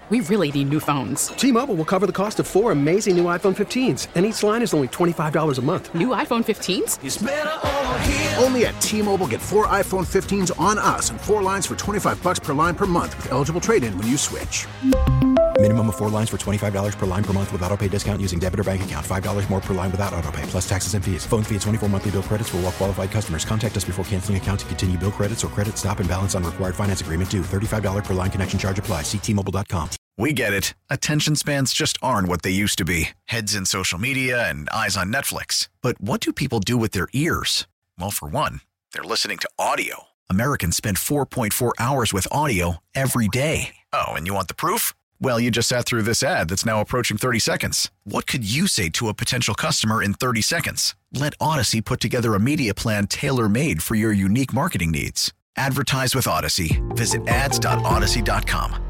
We really need new phones. T-Mobile will cover the cost of 4 amazing new iPhone 15s, and each line is only $25 a month. New iPhone 15s? It's better over here. Only at T-Mobile, get 4 iPhone 15s on us and 4 lines for $25 per line per month with eligible trade-in when you switch. Minimum of 4 lines for $25 per line per month with autopay discount using debit or bank account. $5 more per line without autopay, plus taxes and fees. Phone fee at 24 monthly bill credits for well-qualified customers. Contact us before canceling account to continue bill credits or credit stop and balance on required finance agreement due. $35 per line connection charge applies. See T-Mobile.com. We get it. Attention spans just aren't what they used to be. Heads in social media and eyes on Netflix. But what do people do with their ears? Well, for one, they're listening to audio. Americans spend 4.4 hours with audio every day. Oh, and you want the proof? Well, you just sat through this ad that's now approaching 30 seconds. What could you say to a potential customer in 30 seconds? Let Odyssey put together a media plan tailor-made for your unique marketing needs. Advertise with Odyssey. Visit ads.odyssey.com.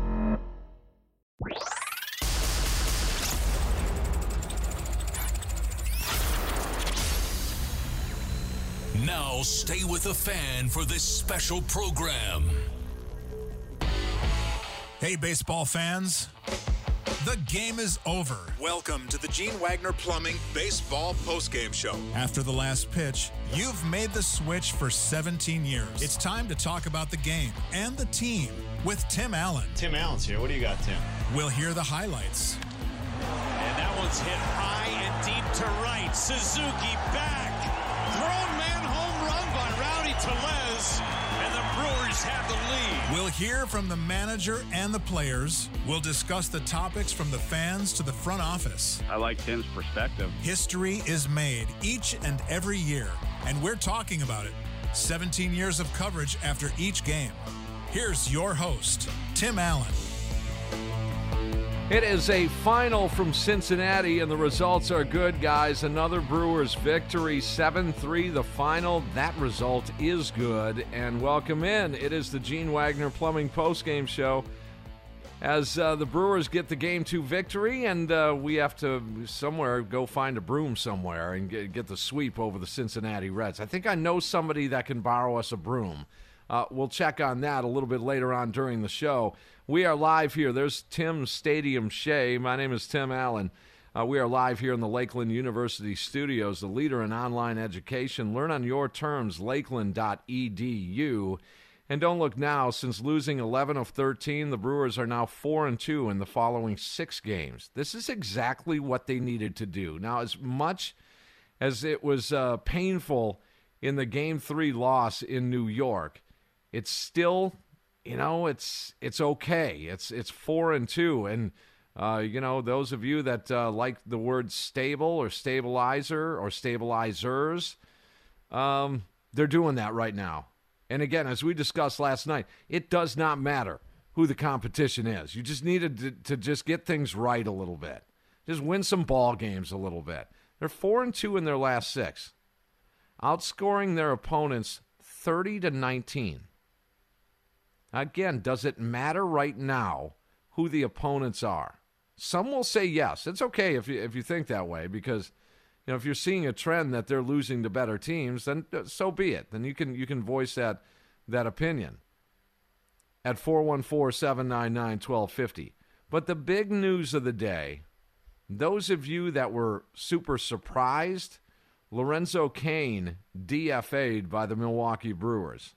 Now stay with the fan for this special program. Hey, baseball fans. The game is over. Welcome to the Gene Wagner Plumbing Baseball Postgame Show. After the last pitch, you've made the switch for 17 years. It's time to talk about the game and the team with Tim Allen. Tim Allen's here. What do you got, Tim? We'll hear the highlights. And that one's hit high and deep to right. Suzuki back. Thrown man home run by Rowdy Tellez. And the Brewers have the lead. We'll hear from the manager and the players. We'll discuss the topics from the fans to the front office. I like Tim's perspective. History is made each and every year, and we're talking about it. 17 years of coverage after each game. Here's your host, Tim Allen. It is a final from Cincinnati, and the results are good, guys. Another Brewers victory, 7-3 the final. That result is good. And welcome in. It is the Gene Wagner Plumbing postgame show as the Brewers get the Game 2 victory, and we have to somewhere go find a broom somewhere and get the sweep over the Cincinnati Reds. I think I know somebody that can borrow us a broom. We'll check on that a little bit later on during the show. We are live here. There's Tim's Stadium Shea. My name is Tim Allen. We are live here in the Lakeland University studios, the leader in online education. Learn on your terms, lakeland.edu. And don't look now, since losing 11 of 13, the Brewers are now 4-2 in the following 6 games. This is exactly what they needed to do. Now, as much as it was painful in the Game 3 loss in New York, it's still, it's okay. It's 4-2, and those of you that like the word stable or stabilizer or stabilizers, they're doing that right now. And again, as we discussed last night, it does not matter who the competition is. You just needed to just get things right a little bit. Just win some ball games a little bit. They're 4-2 in their last 6, outscoring their opponents 30-19. Again, does it matter right now who the opponents are? Some will say yes. It's okay if you think that way, because if you're seeing a trend that they're losing to better teams, then so be it. Then you can voice that opinion at 414-799-1250. But the big news of the day, those of you that were super surprised, Lorenzo Cain DFA'd by the Milwaukee Brewers.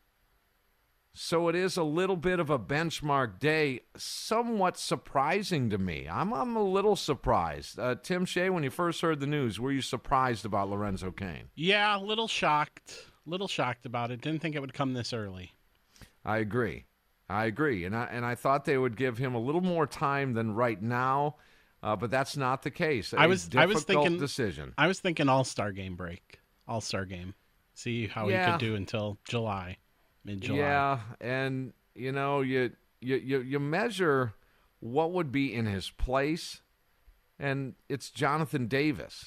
So it is a little bit of a benchmark day, somewhat surprising to me. I'm a little surprised. Tim Shea, when you first heard the news, were you surprised about Lorenzo Cain? Yeah, a little shocked about it. Didn't think it would come this early. I agree. And I thought they would give him a little more time than right now, but that's not the case. I was thinking decision. I was thinking All-Star game break. All-Star game. See how he could do until July. Mid-July. Yeah, and you measure what would be in his place, and it's Jonathan Davis.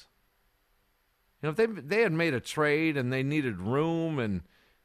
If they had made a trade and they needed room, and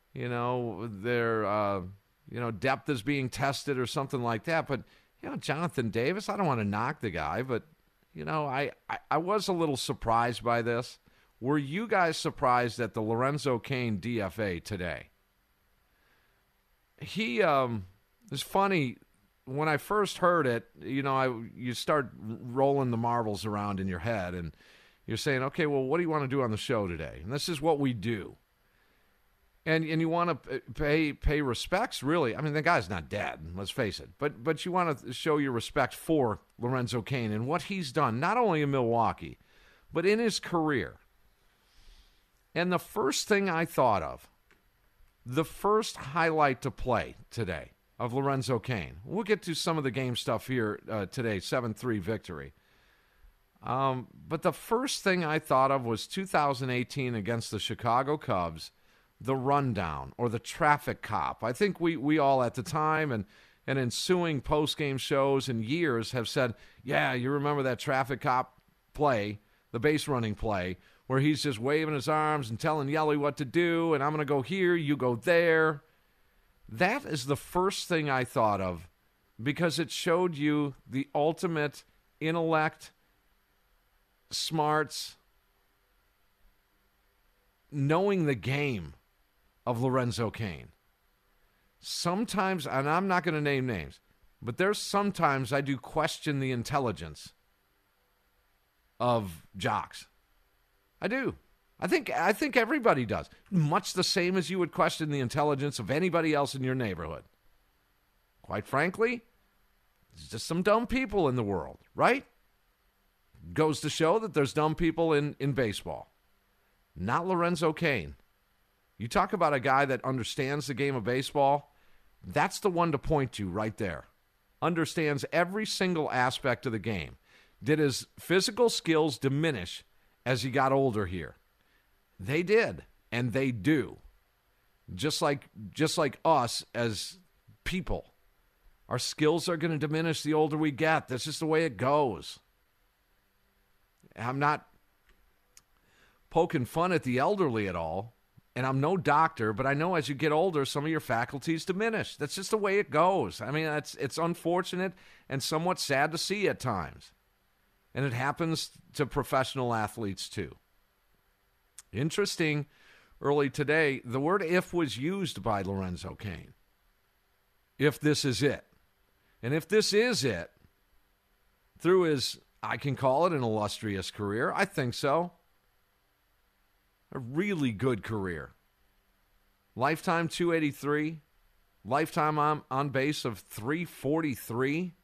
their depth is being tested or something like that, but Jonathan Davis, I don't want to knock the guy, but I was a little surprised by this. Were you guys surprised at the Lorenzo Cain DFA today? He it's funny, when I first heard it, you start rolling the marbles around in your head, and you're saying, okay, well, what do you want to do on the show today? And this is what we do. And you want to pay respects, really. I mean, the guy's not dead, let's face it. But you want to show your respect for Lorenzo Cain and what he's done, not only in Milwaukee, but in his career. And the first thing I thought of, the first highlight to play today of Lorenzo Cain. We'll get to some of the game stuff here today, 7-3 victory. But the first thing I thought of was 2018 against the Chicago Cubs, the rundown or the traffic cop. I think we all at the time and ensuing post-game shows and years have said, yeah, you remember that traffic cop play, the base running play, where he's just waving his arms and telling Yelly what to do, and I'm going to go here, you go there. That is the first thing I thought of because it showed you the ultimate intellect, smarts, knowing the game of Lorenzo Cain. Sometimes, and I'm not going to name names, but there's sometimes I do question the intelligence of jocks. I do. I think everybody does. Much the same as you would question the intelligence of anybody else in your neighborhood. Quite frankly, there's just some dumb people in the world, right? Goes to show that there's dumb people in baseball. Not Lorenzo Cain. You talk about a guy that understands the game of baseball, that's the one to point to right there. Understands every single aspect of the game. Did his physical skills diminish as he got older here? They did, and they do. Just like us as people. Our skills are going to diminish the older we get. That's just the way it goes. I'm not poking fun at the elderly at all, and I'm no doctor, but I know as you get older, some of your faculties diminish. That's just the way it goes. I mean, it's unfortunate and somewhat sad to see at times. And it happens to professional athletes too. Interesting, early today, the word if was used by Lorenzo Cain. If this is it. And if this is it, through his, I can call it an illustrious career, I think so. A really good career. Lifetime 283. Lifetime on base of 343.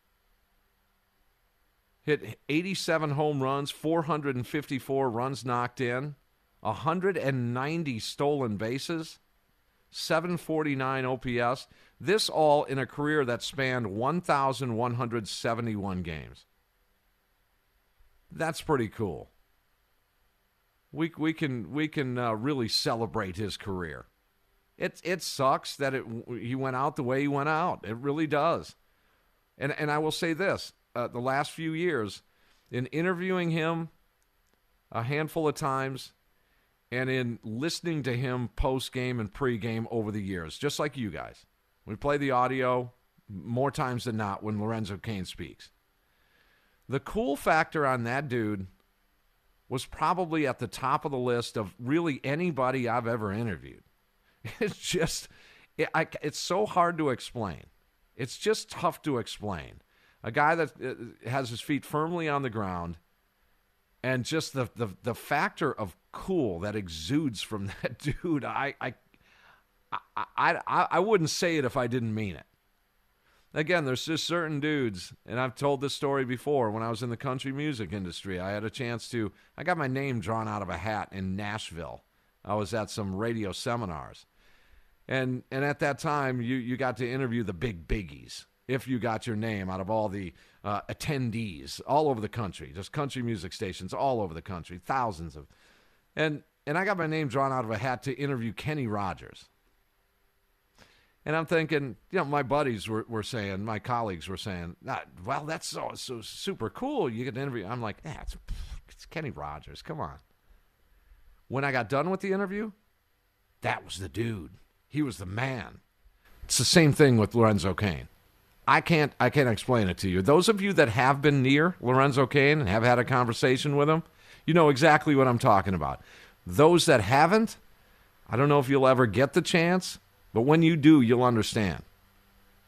Hit 87 home runs, 454 runs knocked in, 190 stolen bases, 749 OPS. This all in a career that spanned 1,171 games. That's pretty cool. We can really celebrate his career. It sucks that he went out the way he went out. It really does. And I will say this. The last few years, in interviewing him a handful of times and in listening to him post-game and pre-game over the years, just like you guys. We play the audio more times than not when Lorenzo Cain speaks. The cool factor on that dude was probably at the top of the list of really anybody I've ever interviewed. It's just, it's so hard to explain. It's just tough to explain. A guy that has his feet firmly on the ground, and just the factor of cool that exudes from that dude. I wouldn't say it if I didn't mean it. Again, there's just certain dudes, and I've told this story before. When I was in the country music industry, I had a chance I got my name drawn out of a hat in Nashville. I was at some radio seminars. And at that time, you got to interview the big biggies. If you got your name out of all the attendees all over the country, just country music stations all over the country, thousands of. And I got my name drawn out of a hat to interview Kenny Rogers. And I'm thinking, my buddies were saying, my colleagues were saying, well, that's so super cool. You get an interview. I'm like, it's Kenny Rogers. Come on. When I got done with the interview, that was the dude. He was the man. It's the same thing with Lorenzo Cain. I can't explain it to you. Those of you that have been near Lorenzo Cain and have had a conversation with him, you know exactly what I'm talking about. Those that haven't, I don't know if you'll ever get the chance, but when you do, you'll understand.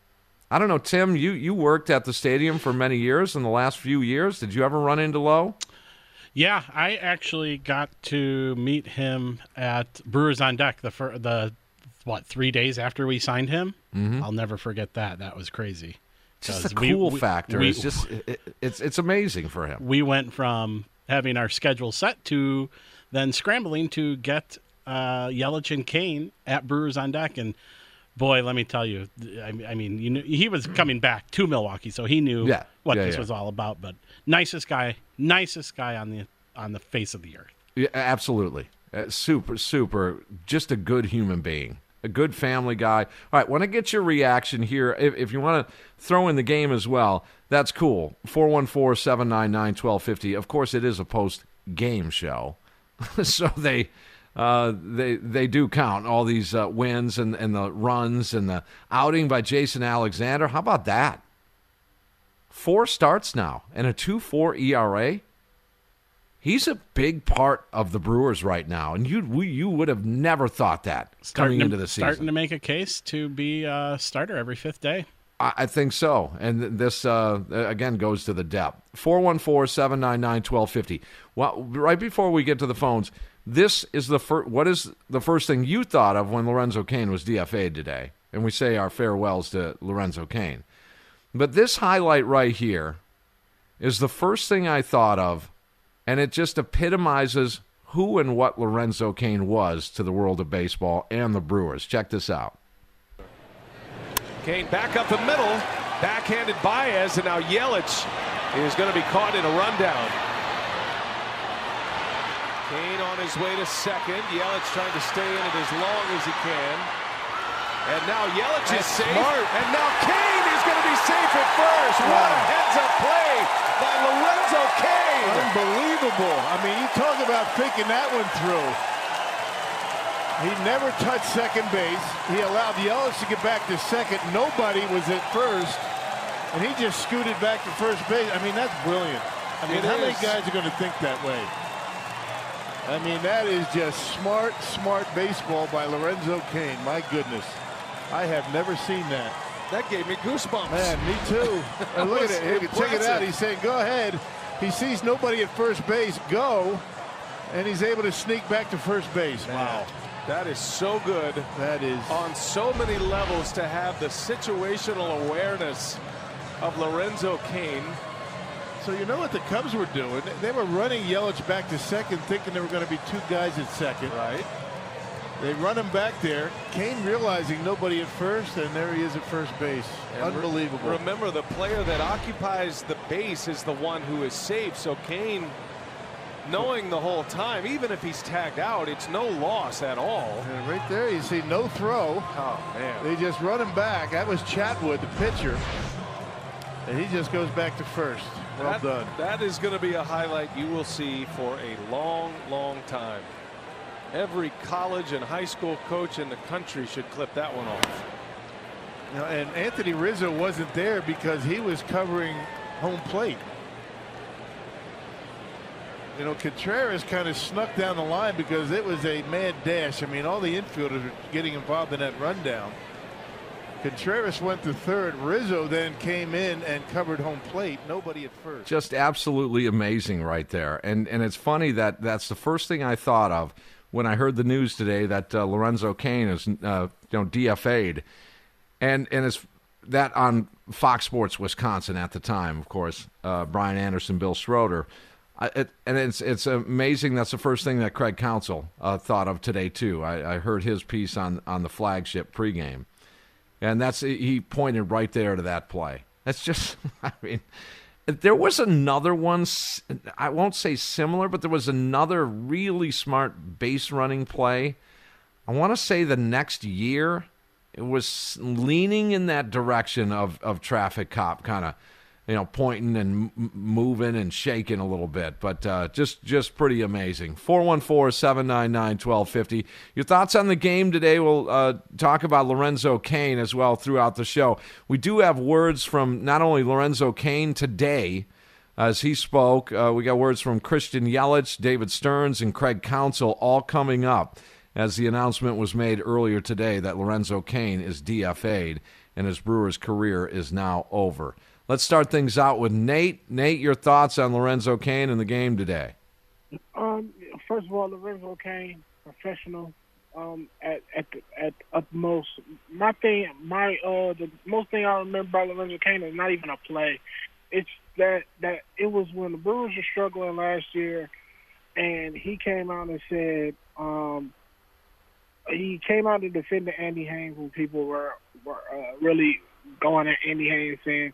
I don't know, Tim, you worked at the stadium for many years in the last few years. Did you ever run into Lowe? Yeah, I actually got to meet him at Brewers on Deck the 3 days after we signed him. Mm-hmm. I'll never forget that. That was crazy. Just the cool factor. It's amazing for him. We went from having our schedule set to then scrambling to get Yelich and Kane at Brewers on Deck. And boy, let me tell you, I mean, he was coming back to Milwaukee, so he knew what this was all about. But nicest guy on the face of the earth. Yeah, absolutely. Super, just a good human being. A good family guy. All right, want to get your reaction here. If you want to throw in the game as well, that's cool. 414-799-1250. Of course, it is a post-game show, so they do count, all these wins and the runs and the outing by Jason Alexander. How about that? 4 starts now and a 2.4 ERA. He's a big part of the Brewers right now, and you would have never thought that coming into the season. Starting to make a case to be a starter every 5th day. I think so, and this, again, goes to the depth. 414-799-1250. Well, right before we get to the phones, this is what is the first thing you thought of when Lorenzo Cain was DFA'd today? And we say our farewells to Lorenzo Cain. But this highlight right here is the first thing I thought of, and it just epitomizes who and what Lorenzo Cain was to the world of baseball and the Brewers. Check this out. Cain back up the middle, backhanded Baez, and now Yelich is going to be caught in a rundown. Cain on his way to second. Yelich trying to stay in it as long as he can. And now Yelich is safe. Smart. And now Cain is going to be safe at first. Wow. What a heads-up play by Lorenzo Cain. Unbelievable. I mean, you talk about thinking that one through. He never touched second base. He allowed Yelich to get back to second. Nobody was at first. And he just scooted back to first base. I mean, that's brilliant. I mean, how many guys are going to think that way? I mean, that is just smart baseball by Lorenzo Cain. My goodness. I have never seen that. That gave me goosebumps. Man, me too. And look at it. Check it out. He's saying, go ahead. He sees nobody at first base. Go. And he's able to sneak back to first base. Man, wow. That is so good. That is. On so many levels to have the situational awareness of Lorenzo Cain. So you know what the Cubs were doing? They were running Yelich back to second, thinking there were going to be 2 guys at second. Right. They run him back there. Cain realizing nobody at first, and there he is at first base. And unbelievable. Remember, the player that occupies the base is the one who is safe. So Cain, knowing the whole time, even if he's tagged out, it's no loss at all. And right there, you see no throw. Oh, man. They just run him back. That was Chatwood, the pitcher. And he just goes back to first. Well done. That is going to be a highlight you will see for a long, long time. Every college and high school coach in the country should clip that one off. Now, and Anthony Rizzo wasn't there because he was covering home plate. You know, Contreras kind of snuck down the line because it was a mad dash. I mean, all the infielders were getting involved in that rundown. Contreras went to third. Rizzo then came in and covered home plate. Nobody at first. Just absolutely amazing right there. And it's funny that's the first thing I thought of when I heard the news today that Lorenzo Cain is DFA'd. And it's that on Fox Sports Wisconsin at the time, of course, Brian Anderson, Bill Schroeder. And it's amazing that's the first thing that Craig Counsell thought of today, too. I heard his piece on the flagship pregame. And he pointed right there to that play. That's just, I mean, there was another one, I won't say similar, but there was another really smart base running play. I want to say the next year, it was leaning in that direction of traffic cop, kind of, pointing and moving and shaking a little bit, but just pretty amazing. 414-799-1250. Your thoughts on the game today? We'll talk about Lorenzo Cain as well throughout the show. We do have words from not only Lorenzo Cain today, as he spoke. We got words from Christian Yelich, David Stearns, and Craig Counsell all coming up as the announcement was made earlier today that Lorenzo Cain is DFA'd. and his Brewers career is now over. Let's start things out with Nate. Nate, your thoughts on Lorenzo Cain and the game today? First of all, Lorenzo Cain, professional at utmost. The most thing I remember about Lorenzo Cain is not even a play. It's that it was when the Brewers were struggling last year, and he came out and said he came out to defend Andy Haynes when people were really going at Andy Haynes saying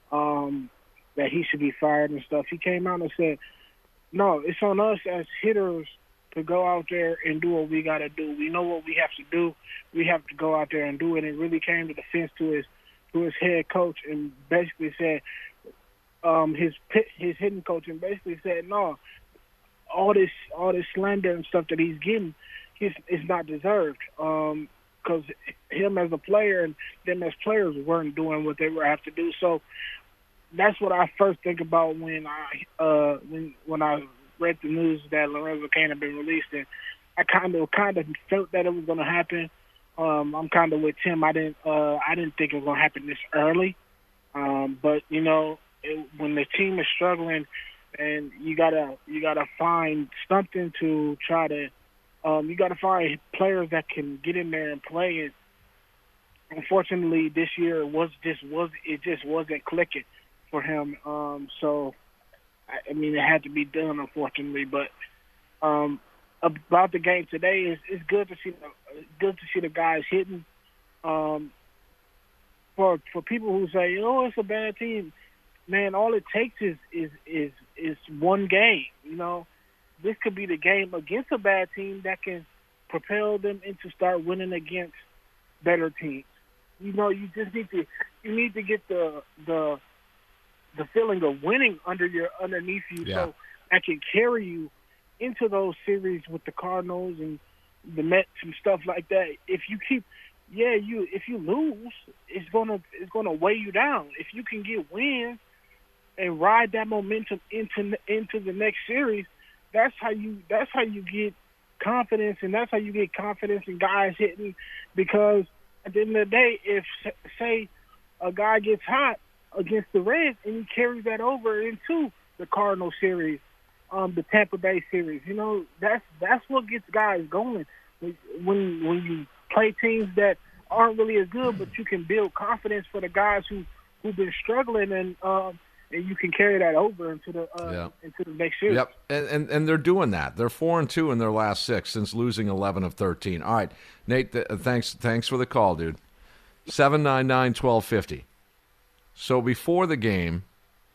that he should be fired and stuff. He came out and said, no, it's on us as hitters to go out there and do what we got to do. We know what we have to do. We have to go out there and do it. And really came to defense to his head coach and basically said, his hitting coach, and basically said, no, all this slander and stuff that he's getting, it's not deserved. Because him as a player and them as players weren't doing what they were have to do. So that's what I first think about when I read the news that Lorenzo Cain had been released, and I kind of felt that it was going to happen. I'm kind of with Tim. I didn't think it was going to happen this early, but when the team is struggling, and you gotta find something to try to. You got to find players that can get in there and play it. Unfortunately, this year it just wasn't clicking for him. So, I mean, it had to be done, unfortunately. But about the game today, it's good to see the guys hitting. For people who say, it's a bad team, man, all it takes is one game. This could be the game against a bad team that can propel them into start winning against better teams. You just need to get the feeling of winning underneath you, so that can carry you into those series with the Cardinals and the Mets and stuff like that. If you lose, it's gonna weigh you down. If you can get wins and ride that momentum into the next series, that's how you get confidence, and that's how you get confidence in guys hitting. Because at the end of the day, if say a guy gets hot against the Reds and he carries that over into the Cardinal series, the Tampa Bay series, that's what gets guys going. When you play teams that aren't really as good, but you can build confidence for the guys who've been struggling, and you can carry that over into the next year. Yep, and they're doing that. They're 4-2 in their last 6 since losing 11 of 13. All right, Nate, thanks for the call, dude. 799-1250. So before the game,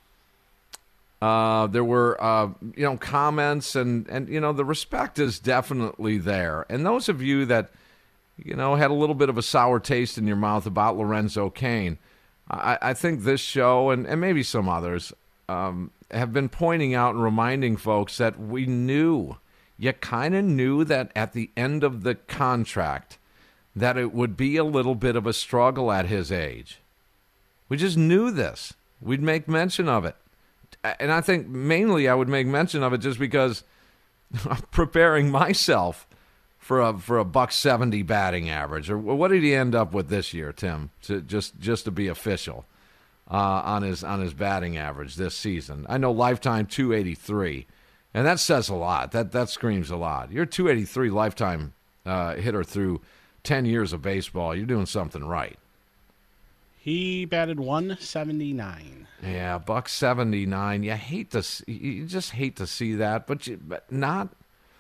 there were comments, and the respect is definitely there. And those of you that had a little bit of a sour taste in your mouth about Lorenzo Cain, I think this show and maybe some others have been pointing out and reminding folks that you kind of knew that at the end of the contract that it would be a little bit of a struggle at his age. We just knew this. We'd make mention of it. And I think mainly I would make mention of it just because I'm preparing myself for a $170 batting average. Or what did he end up with this year, Tim? Just to be official on his batting average this season. I know lifetime 283, and that says a lot. That screams a lot. You're a 283 lifetime hitter through 10 years of baseball. You're doing something right. He batted 179. Yeah, $179. You just hate to see that, but not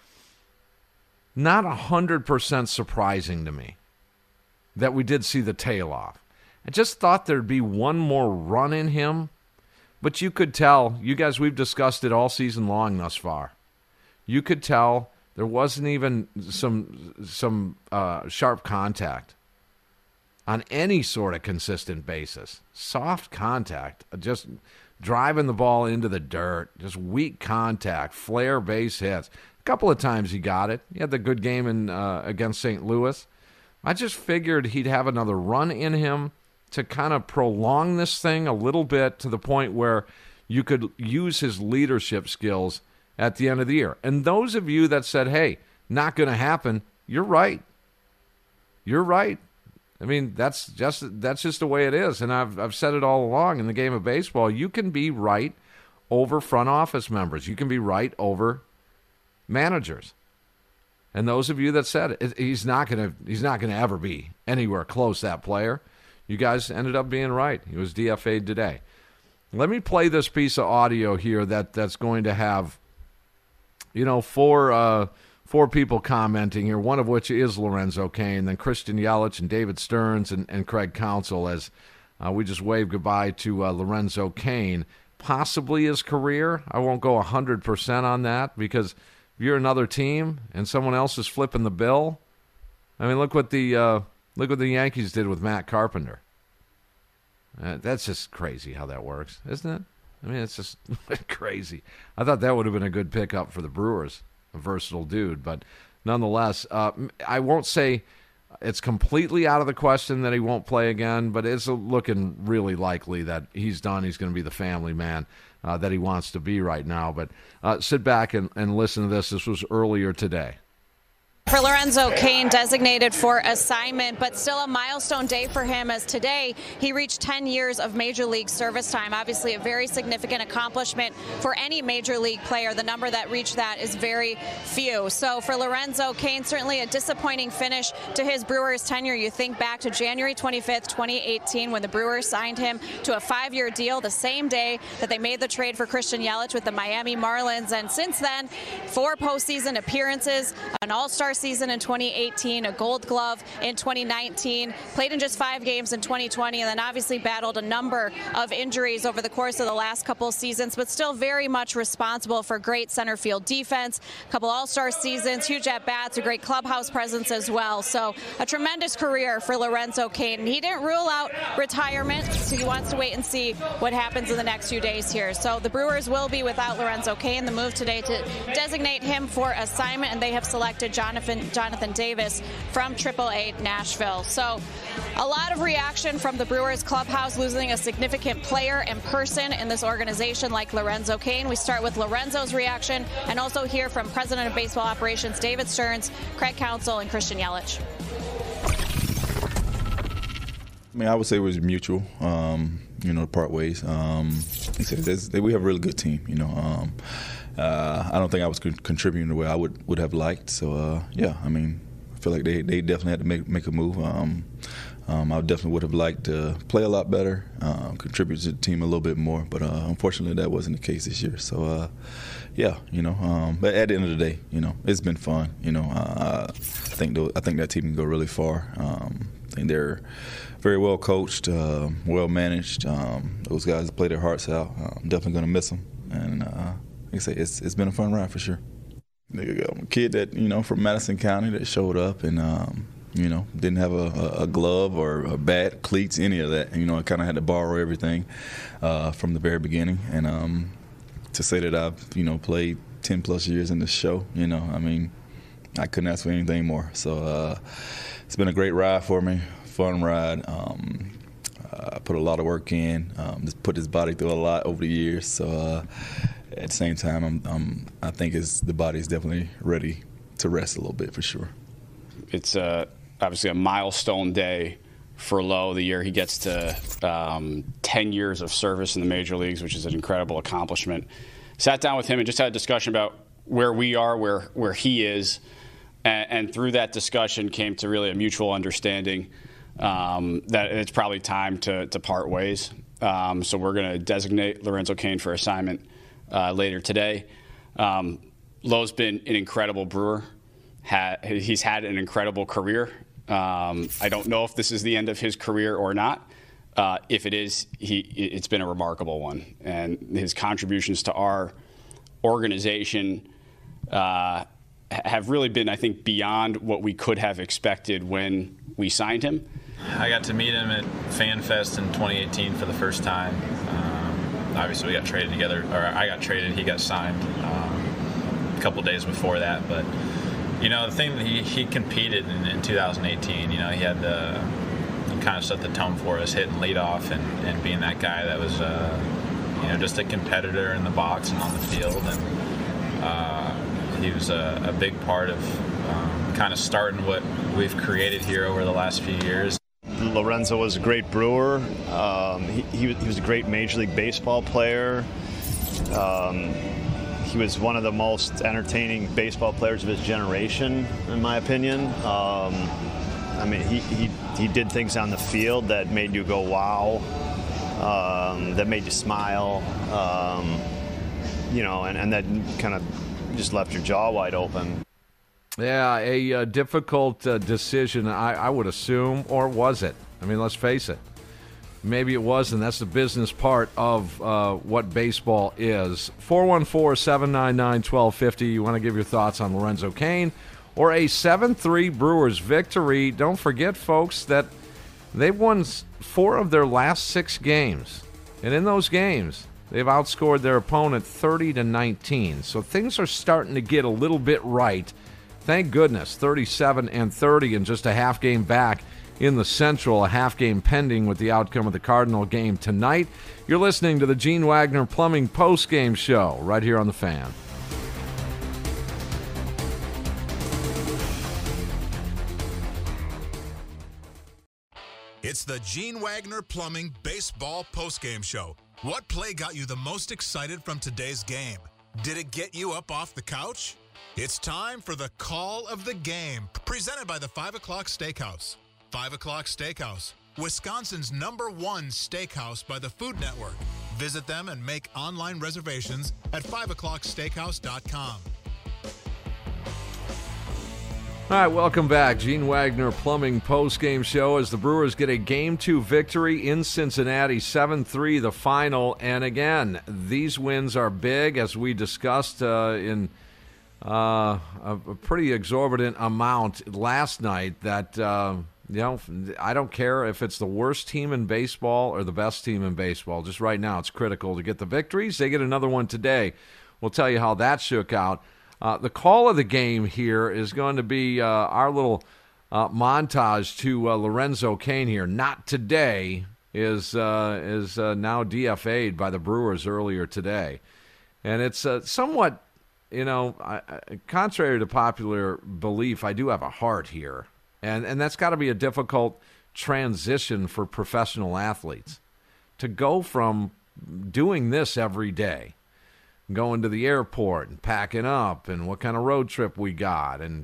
100% surprising to me that we did see the tail off. I just thought there'd be one more run in him, but you could tell. You guys, we've discussed it all season long thus far. You could tell there wasn't even some sharp contact on any sort of consistent basis. Soft contact, just driving the ball into the dirt, just weak contact, flare base hits. A couple of times he got it. He had the good game against St. Louis. I just figured he'd have another run in him to kind of prolong this thing a little bit to the point where you could use his leadership skills at the end of the year. And those of you that said, hey, not going to happen, you're right. You're right. I mean, that's just the way it is. And I've said it all along in the game of baseball. You can be right over front office members. You can be right over managers. And those of you that said it, he's not gonna ever be anywhere close that player. You guys ended up being right. He was DFA'd today. Let me play this piece of audio here that's going to have, four people commenting here, one of which is Lorenzo Cain, then Christian Yelich and David Stearns and Craig Counsell, as we just wave goodbye to Lorenzo Cain. Possibly his career. I won't go 100% on that, because if you're another team and someone else is flipping the bill, I mean, look what the Yankees did with Matt Carpenter. That's just crazy how that works, isn't it? I mean, it's just crazy. I thought that would have been a good pickup for the Brewers, a versatile dude. But nonetheless, I won't say it's completely out of the question that he won't play again, but it's looking really likely that he's done. He's going to be the family man that he wants to be right now. But sit back and listen to this. This was earlier today. For Lorenzo Cain, designated for assignment, but still a milestone day for him, as today he reached 10 years of Major League service time. Obviously a very significant accomplishment for any Major League player. The number that reached that is very few. So for Lorenzo Cain, certainly a disappointing finish to his Brewers tenure. You think back to January 25th, 2018, when the Brewers signed him to a 5-year deal, the same day that they made the trade for Christian Yelich with the Miami Marlins. And since then, 4 postseason appearances, an all-star season in 2018, a Gold Glove in 2019, played in just 5 games in 2020, and then obviously battled a number of injuries over the course of the last couple seasons, but still very much responsible for great center field defense, a couple all-star seasons, huge at-bats, a great clubhouse presence as well. So a tremendous career for Lorenzo Cain. He didn't rule out retirement, so he wants to wait and see what happens in the next few days here. So the Brewers will be without Lorenzo Cain. The move today to designate him for assignment, and they have selected Jonathan Davis from AAA Nashville. So a lot of reaction from the Brewers clubhouse, losing a significant player and person in this organization like Lorenzo Cain. We start with Lorenzo's reaction and also hear from President of Baseball Operations David Stearns, Craig Counsell, and Christian Yelich. I mean, I would say it was mutual, to part ways. We have a really good team, I don't think I was contributing the way I would have liked. So, I mean, I feel like they definitely had to make a move. I definitely would have liked to play a lot better, contribute to the team a little bit more. But unfortunately, that wasn't the case this year. So, but at the end of the day, it's been fun. I think that team can go really far. I think they're very well coached, well managed. Those guys play their hearts out. I'm definitely going to miss them. And like I say, it's been a fun ride for sure. I'm a kid that, from Madison County that showed up and, didn't have a glove or a bat, cleats, any of that. I kind of had to borrow everything from the very beginning. And to say that I've, played 10-plus years in the show, I mean, I couldn't ask for anything more. So it's been a great ride for me, fun ride. I put a lot of work in, just put this body through a lot over the years. So at the same time, I think the body is definitely ready to rest a little bit for sure. It's obviously a milestone day for Lowe, the year he gets to 10 years of service in the major leagues, which is an incredible accomplishment. Sat down with him and just had a discussion about where we are, where he is, and through that discussion came to really a mutual understanding that it's probably time to part ways. So we're going to designate Lorenzo Cain for assignment later today. Lowe's been an incredible Brewer. He's had an incredible career. I don't know if this is the end of his career or not. If it is, it's been a remarkable one. And his contributions to our organization have really been, I think, beyond what we could have expected when we signed him. I got to meet him at FanFest in 2018 for the first time. Obviously, we got traded together, or I got traded, he got signed a couple days before that. But, the thing that he competed in 2018, he had he kind of set the tone for us, hitting leadoff and being that guy that was, just a competitor in the box and on the field. And he was a big part of kind of starting what we've created here over the last few years. Lorenzo was a great Brewer. He was a great Major League Baseball player. He was one of the most entertaining baseball players of his generation, in my opinion. I mean, he did things on the field that made you go, wow, that made you smile, and that kind of just left your jaw wide open. Yeah, a difficult decision, I would assume, or was it? I mean, let's face it. Maybe it was, and that's the business part of what baseball is. 414-799-1250. You want to give your thoughts on Lorenzo Cain or a 7-3 Brewers victory. Don't forget, folks, that they've won 4 of their last 6 games. And in those games, they've outscored their opponent 30-19. So things are starting to get a little bit right. Thank goodness, 37-30 and just a half game back in the Central, a half game pending with the outcome of the Cardinal game tonight. You're listening to the Gene Wagner Plumbing Post-Game Show right here on The Fan. It's the Gene Wagner Plumbing Baseball Post-Game Show. What play got you the most excited from today's game? Did it get you up off the couch? It's time for the Call of the Game, presented by the 5 O'Clock Steakhouse. 5 O'Clock Steakhouse, Wisconsin's #1 steakhouse by the Food Network. Visit them and make online reservations at 5o'clocksteakhouse.com. All right, welcome back. Gene Wagner Plumbing Post-Game Show as the Brewers get a Game 2 victory in Cincinnati, 7-3 the final. And again, these wins are big, as we discussed in a pretty exorbitant amount last night that... I don't care if it's the worst team in baseball or the best team in baseball. Just right now, it's critical to get the victories. They get another one today. We'll tell you how that shook out. The call of the game here is going to be our little montage to Lorenzo Cain here. Not today is now DFA'd by the Brewers earlier today. And it's somewhat, contrary to popular belief, I do have a heart here. And that's got to be a difficult transition for professional athletes to go from doing this every day, going to the airport and packing up and what kind of road trip we got and,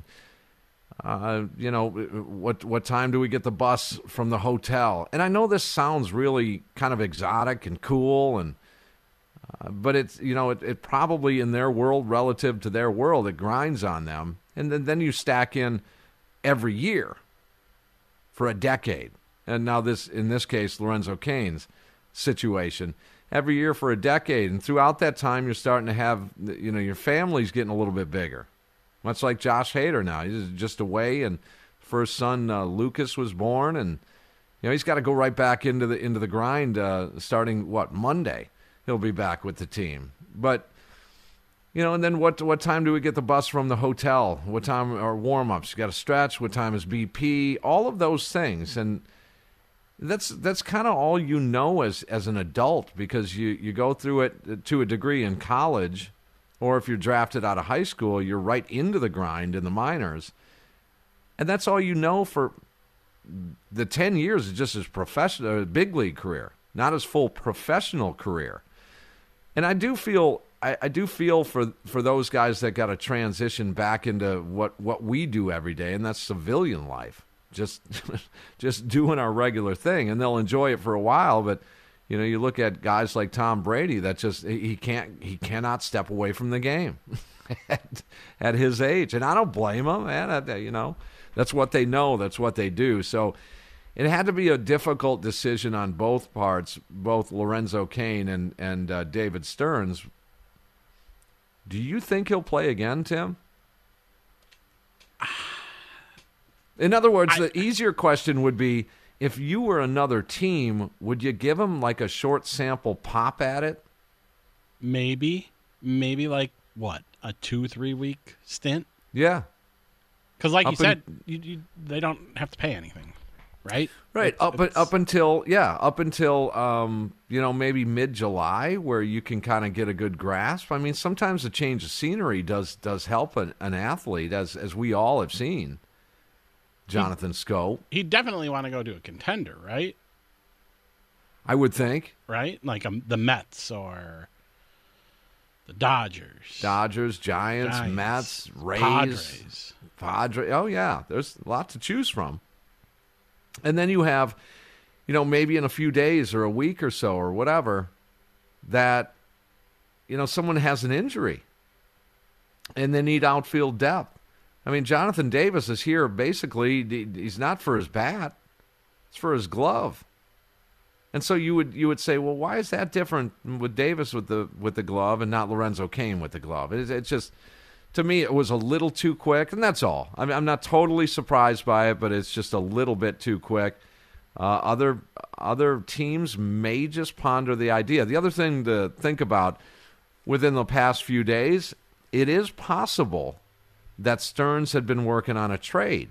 what time do we get the bus from the hotel. And I know this sounds really kind of exotic and cool, and but it's, it probably in their world relative to their world, it grinds on them. And then you stack in every year for a decade. And now in this case, Lorenzo Cain's situation, every year for a decade. And throughout that time, you're starting to have, your family's getting a little bit bigger. Much like Josh Hader now. He's just away, and first son, Lucas, was born. And, he's got to go right back into the grind starting, Monday. He'll be back with the team. But, and then what time do we get the bus from the hotel? What time are warm-ups? You got to stretch. What time is BP? All of those things. And that's kind of all as an adult, because you go through it to a degree in college, or if you're drafted out of high school, you're right into the grind in the minors. And that's all for the 10 years is just his professional, big league career, not his full professional career. And I do feel for those guys that got to transition back into what we do every day, and that's civilian life, just doing our regular thing, and they'll enjoy it for a while. But you look at guys like Tom Brady, that he cannot step away from the game at his age, and I don't blame him, man. That's what they know, that's what they do. So it had to be a difficult decision on both parts, both Lorenzo Cain and David Stearns. Do you think he'll play again, Tim? In other words, the easier question would be, if you were another team, would you give him like a short sample pop at it? Maybe like what, a 2-3 week stint? Yeah. Because like you said, they don't have to pay anything. Right? Right. Up until maybe mid-July, where you can kind of get a good grasp. I mean, sometimes a change of scenery does help an athlete, as we all have seen. Jonathan Scope. He'd definitely want to go to a contender, right? I would think. Right? Like the Mets or the Dodgers. Giants, Mets, Rays. Padres. Oh, yeah. There's a lot to choose from. And then you have, maybe in a few days or a week or so or whatever, that, someone has an injury and they need outfield depth. I mean, Jonathan Davis is here basically, he's not for his bat, it's for his glove. And so you would say, well, why is that different with Davis with the glove and not Lorenzo Cain with the glove? It's just, to me, it was a little too quick, and that's all. I mean, I'm not totally surprised by it, but it's just a little bit too quick. Other teams may just ponder the idea. The other thing to think about within the past few days, it is possible that Stearns had been working on a trade.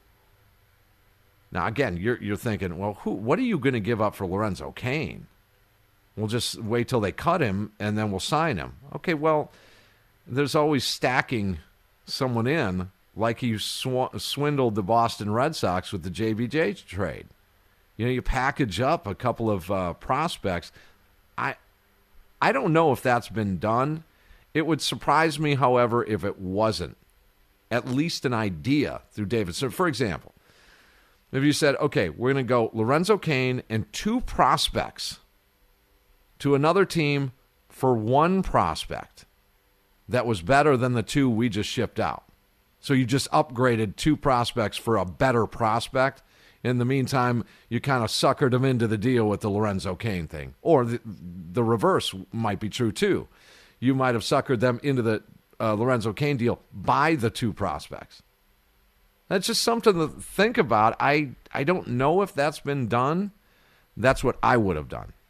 Now, again, you're thinking, well, what are you going to give up for Lorenzo Cain? We'll just wait till they cut him, and then we'll sign him. Okay, well, there's always stacking someone in, like you swindled the Boston Red Sox with the JBJ trade. You package up a couple of prospects. I don't know if that's been done. It would surprise me, however, if it wasn't. At least an idea through David. So, for example, if you said, okay, we're going to go Lorenzo Cain and 2 prospects to another team for 1 prospect that was better than the 2 we just shipped out. So you just upgraded 2 prospects for a better prospect. In the meantime, you kind of suckered them into the deal with the Lorenzo Cain thing. Or the reverse might be true, too. You might have suckered them into the Lorenzo Cain deal by the 2 prospects. That's just something to think about. I don't know if that's been done. That's what I would have done.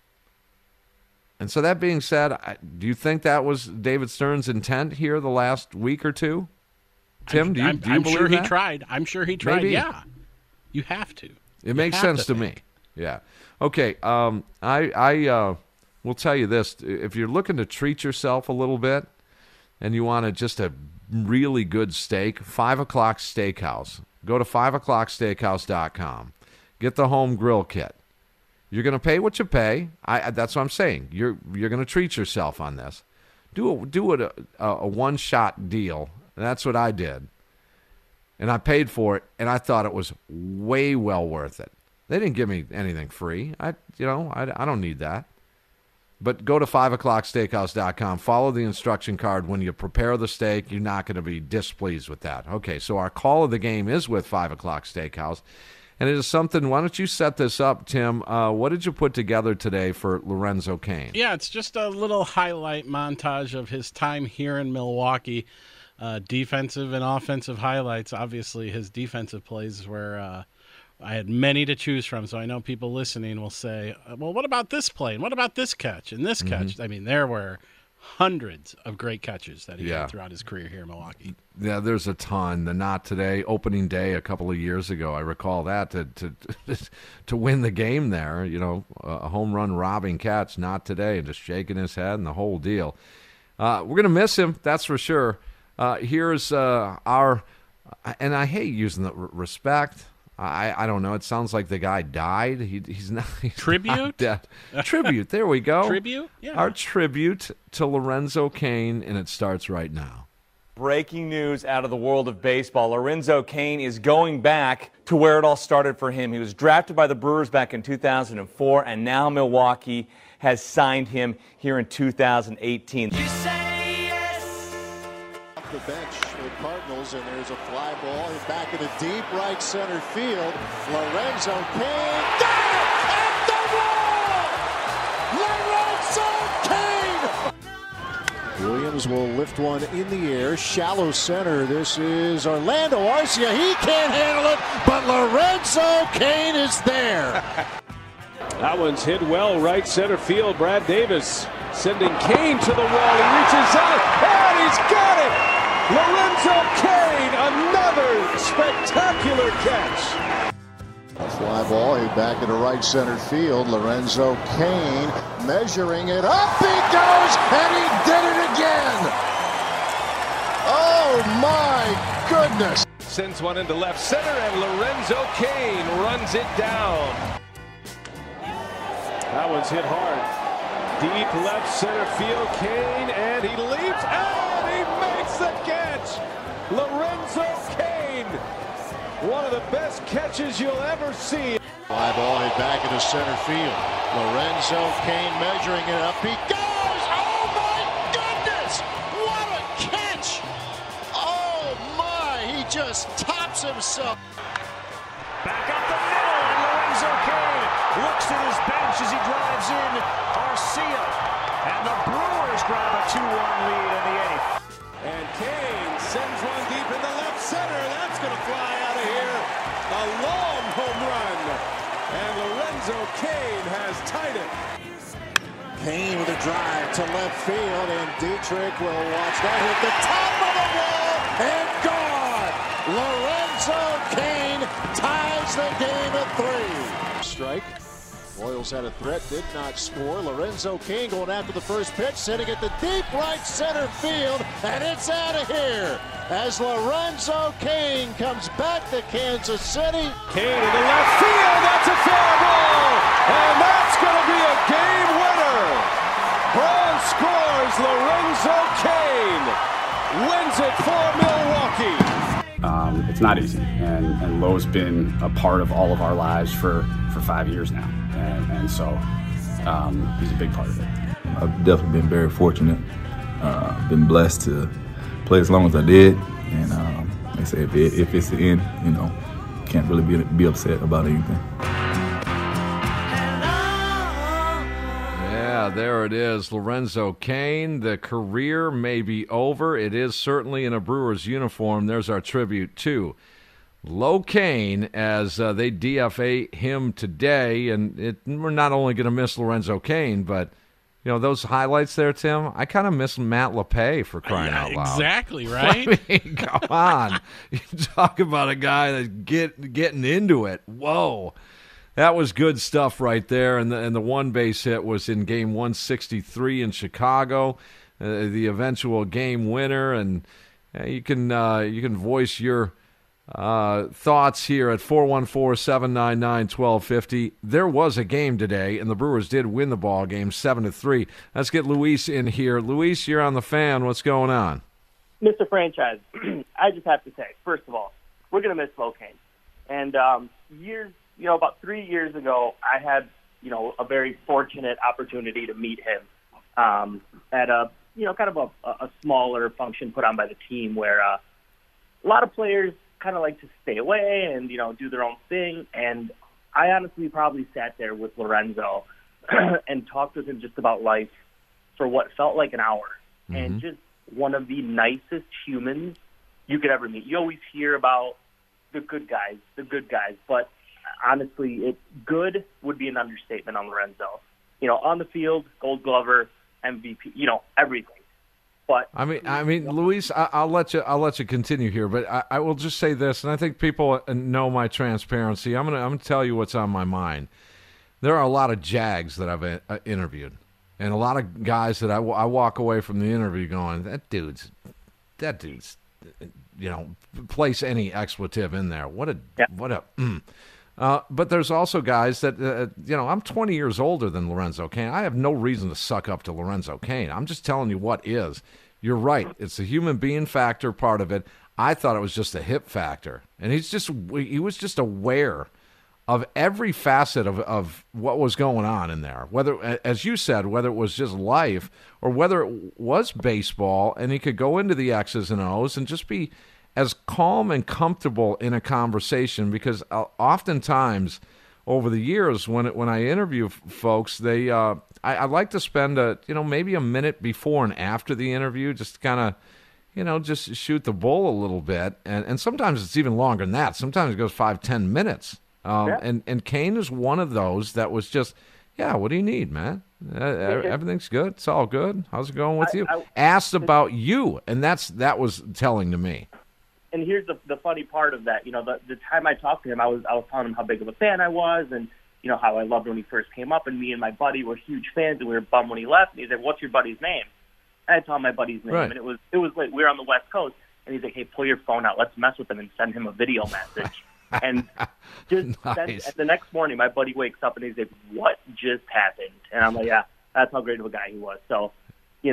And so that being said, do you think that was David Stearns' intent here the last week or two? Tim, do you I'm believe sure that? he tried. I'm sure he tried. Maybe. Yeah. You have to. It makes sense to me. Yeah. Okay. I will tell you this. If you're looking to treat yourself a little bit and you want just a really good steak, 5 O'Clock Steakhouse. Go to 5o'clocksteakhouse.com. Get the home grill kit. You're going to pay what you pay. That's what I'm saying. You're going to treat yourself on this. Do it a one-shot deal. That's what I did. And I paid for it, and I thought it was way well worth it. They didn't give me anything free. I don't need that. But go to 5o'clocksteakhouse.com. Follow the instruction card. When you prepare the steak, you're not going to be displeased with that. Okay, so our call of the game is with 5 O'Clock Steakhouse. And it is something, why don't you set this up, Tim? What did you put together today for Lorenzo Cain? Yeah, it's just a little highlight montage of his time here in Milwaukee. Defensive and offensive highlights. Obviously, his defensive plays were I had many to choose from, so I know people listening will say, well, what about this play? And what about this catch? And this catch? I mean, there were hundreds of great catches that he had throughout his career here in Milwaukee. Yeah, there's a ton. The Not Today opening day a couple of years ago, I recall that to win the game there, a home run robbing catch, Not Today, and just shaking his head and the whole deal. We're going to miss him, that's for sure. Here's our, and I hate using the respect. I don't know. It sounds like the guy died. He's not. Tribute? Not dead. Tribute. There we go. Tribute? Yeah. Our tribute to Lorenzo Cain, and it starts right now. Breaking news out of the world of baseball. Lorenzo Cain is going back to where it all started for him. He was drafted by the Brewers back in 2004, and now Milwaukee has signed him here in 2018. The bench for the Cardinals, and there's a fly ball. He's back in the deep right center field. Lorenzo Cain got it at the wall! Lorenzo Cain! Williams will lift one in the air. Shallow center. This is Orlando Arcia. He can't handle it, but Lorenzo Cain is there. That one's hit well right center field. Brad Davis sending Cain to the wall. He reaches out, and he's got it! Lorenzo Cain, another spectacular catch. A fly ball, he back into right center field. Lorenzo Cain measuring it up. He goes, and he did it again. Oh my goodness. sends one into left center, and Lorenzo Cain runs it down. That one's hit hard. Deep left center field, Cain, and he leaps, and he makes the catch! Lorenzo Cain, one of the best catches you'll ever see. Fly ball hit back into center field. Lorenzo Cain measuring it up. He goes! Oh my goodness! What a catch! Oh my! He just tops himself. Back up the middle, and Lorenzo Cain looks to his bench as he drives in Arcia. And the Brewers grab a 2-1 lead in the 8th. And Cain sends one deep into left center. That's going to fly out of here. A long home run. And Lorenzo Cain has tied it. Cain with a drive to left field, and Dietrich will watch that hit the top of the wall and gone. Lorenzo Cain ties the game at 3. Strike. Royals had a threat, did not score. Lorenzo Cain going after the first pitch, sending it to deep right center field, and it's out of here as Lorenzo Cain comes back to Kansas City. Cain in the left field, that's a fair ball, and that's going to be a game winner. Braun scores, Lorenzo Cain wins it for Milwaukee. It's not easy, and Lo's been a part of all of our lives for 5 years now, and so he's a big part of it. I've definitely been very fortunate, been blessed to play as long as I did, and like I say, if it's the end, can't really be upset about anything. Yeah, there it is. Lorenzo Cain, the career may be over. It is certainly in a Brewers uniform. There's our tribute to Lo Cain as they DFA him today. And we're not only going to miss Lorenzo Cain, but, those highlights there, Tim, I kind of miss Matt LePay for crying out loud. Exactly, right? I mean, come on. You talk about a guy that's getting into it. Whoa. That was good stuff right there, and the one base hit was in Game 163 in Chicago, the eventual game winner. And you can voice your thoughts here at 414-799-1250. There was a game today, and the Brewers did win the ball game 7-3. Let's get Luis in here. Luis, you're on the Fan. What's going on? Mr. Franchise, I just have to say, first of all, we're going to miss Lo Cain. And about 3 years ago, I had, a very fortunate opportunity to meet him at a, kind of a smaller function put on by the team where a lot of players kind of like to stay away and, do their own thing. And I honestly probably sat there with Lorenzo and talked with him just about life for what felt like an hour. Mm-hmm. And just one of the nicest humans you could ever meet. You always hear about the good guys, but honestly, good would be an understatement on Lorenzo. On the field, Gold Glover, MVP, everything. But I mean, Luis, I'll let you continue here, but I will just say this, and I think people know my transparency. I'm gonna tell you what's on my mind. There are a lot of Jags that I've interviewed, and a lot of guys that I walk away from the interview going, that dude's, place any expletive in there. What a. But there's also guys that, I'm 20 years older than Lorenzo Cain. I have no reason to suck up to Lorenzo Cain. I'm just telling you what is. You're right. It's the human being factor part of it. I thought it was just a hip factor. And he was just aware of every facet of what was going on in there. Whether, as you said, whether it was just life or whether it was baseball, and he could go into the X's and O's and just be as calm and comfortable in a conversation, because oftentimes over the years when I interview folks, I like to spend maybe a minute before and after the interview, just kind of just shoot the bull a little bit, and sometimes it's even longer than that. Sometimes it goes 5-10 minutes. And Cain is one of those that was just, what do you need, man? Everything's good. It's all good. How's it going with you? Asked about you, and that was telling to me. And here's the funny part of that. The time I talked to him, I was telling him how big of a fan I was, and how I loved when he first came up, and me and my buddy were huge fans, and we were bummed when he left. And he said, "What's your buddy's name?" And I told him my buddy's name, right. And it was late. We were on the West Coast, and he's like, "Hey, pull your phone out. Let's mess with him and send him a video message." And just Nice. and the next morning, my buddy wakes up and he's like, "What just happened?" And I'm like, "Yeah, that's how great of a guy he was." So, he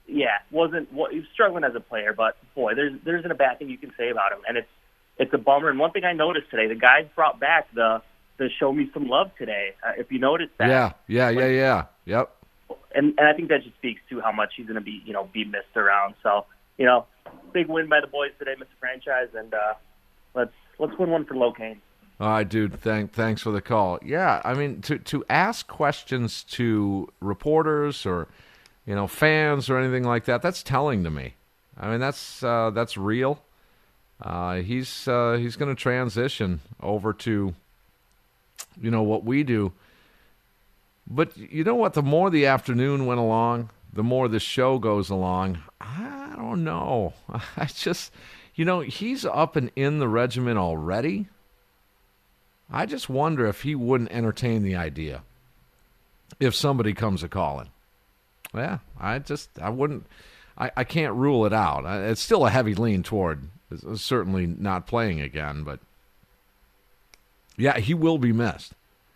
was struggling as a player, but boy, there isn't a bad thing you can say about him, and it's a bummer. And one thing I noticed today, the guys brought back the "Show Me Some Love" today. If you noticed that, Yep. And I think that just speaks to how much he's going to be missed around. So, big win by the boys today, Mr. Franchise, and let's win one for Locaine. All right, dude. Thanks for the call. Yeah, I mean, to ask questions to reporters or fans or anything like that, that's telling to me. I mean, that's real. He's going to transition over to what we do. But you know what? The more the afternoon went along, the more the show goes along. I don't know. I just, he's up and in the regiment already. I just wonder if he wouldn't entertain the idea if somebody comes a calling. Yeah, I wouldn't. I can't rule it out. It's still a heavy lean toward certainly not playing again, but yeah, he will be missed.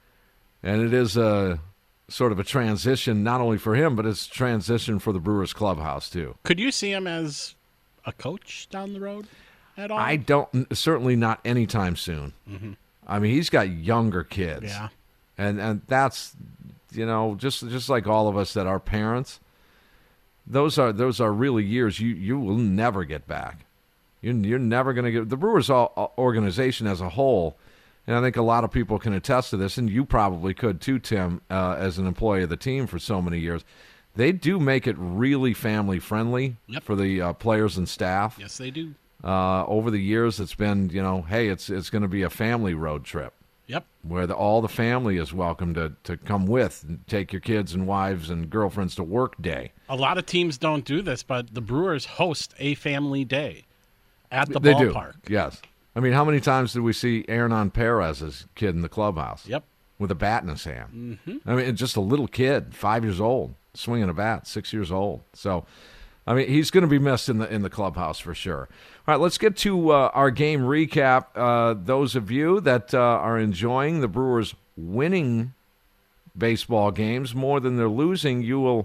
And it is a sort of a transition, not only for him, but it's a transition for the Brewers clubhouse too. Could you see him as a coach down the road at all? I don't. Certainly not anytime soon. Mm-hmm. I mean, he's got younger kids. Yeah. And that's, just like all of us that are parents, those are really years you will never get back. You're never going to get – the Brewers organization as a whole, and I think a lot of people can attest to this, and you probably could too, Tim, as an employee of the team for so many years. They do make it really family-friendly for the players and staff. Yes, they do. Over the years, it's been, hey, it's going to be a family road trip. Yep. Where all the family is welcome to come with and take your kids and wives and girlfriends to work day. A lot of teams don't do this, but the Brewers host a family day at the ballpark. Do. Yes. I mean, how many times did we see Hernan Perez's kid in the clubhouse? Yep. With a bat in his hand. Mm-hmm. I mean, just a little kid, 5 years old, swinging a bat, 6 years old. So, I mean, he's going to be missed in the clubhouse for sure. All right, let's get to our game recap. Those of you that are enjoying the Brewers winning baseball games more than they're losing, you will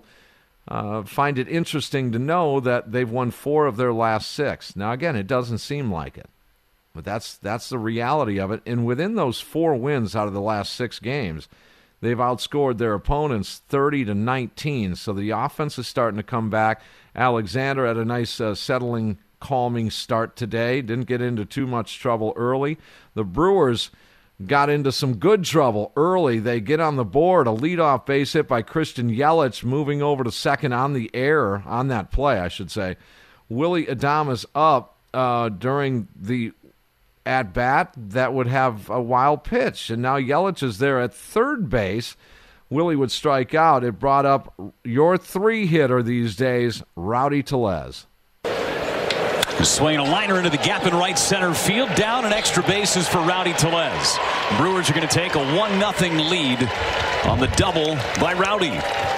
find it interesting to know that they've won 4 of their last 6. Now, again, it doesn't seem like it, but that's the reality of it. And within those 4 wins out of the last 6 games, they've outscored their opponents 30-19. So the offense is starting to come back. Alexander had a nice settling, calming start today. Didn't get into too much trouble early. The Brewers got into some good trouble early. They get on the board, a leadoff base hit by Christian Yelich, moving over to second on the air, on that play, I should say. Willy Adames up during the at-bat that would have a wild pitch. And now Yelich is there at third base. Willie would strike out. It brought up your 3-hitter these days, Rowdy Tellez. Swinging a liner into the gap in right center field. Down and extra bases for Rowdy Tellez. Brewers are going to take a 1-0 lead on the double by Rowdy.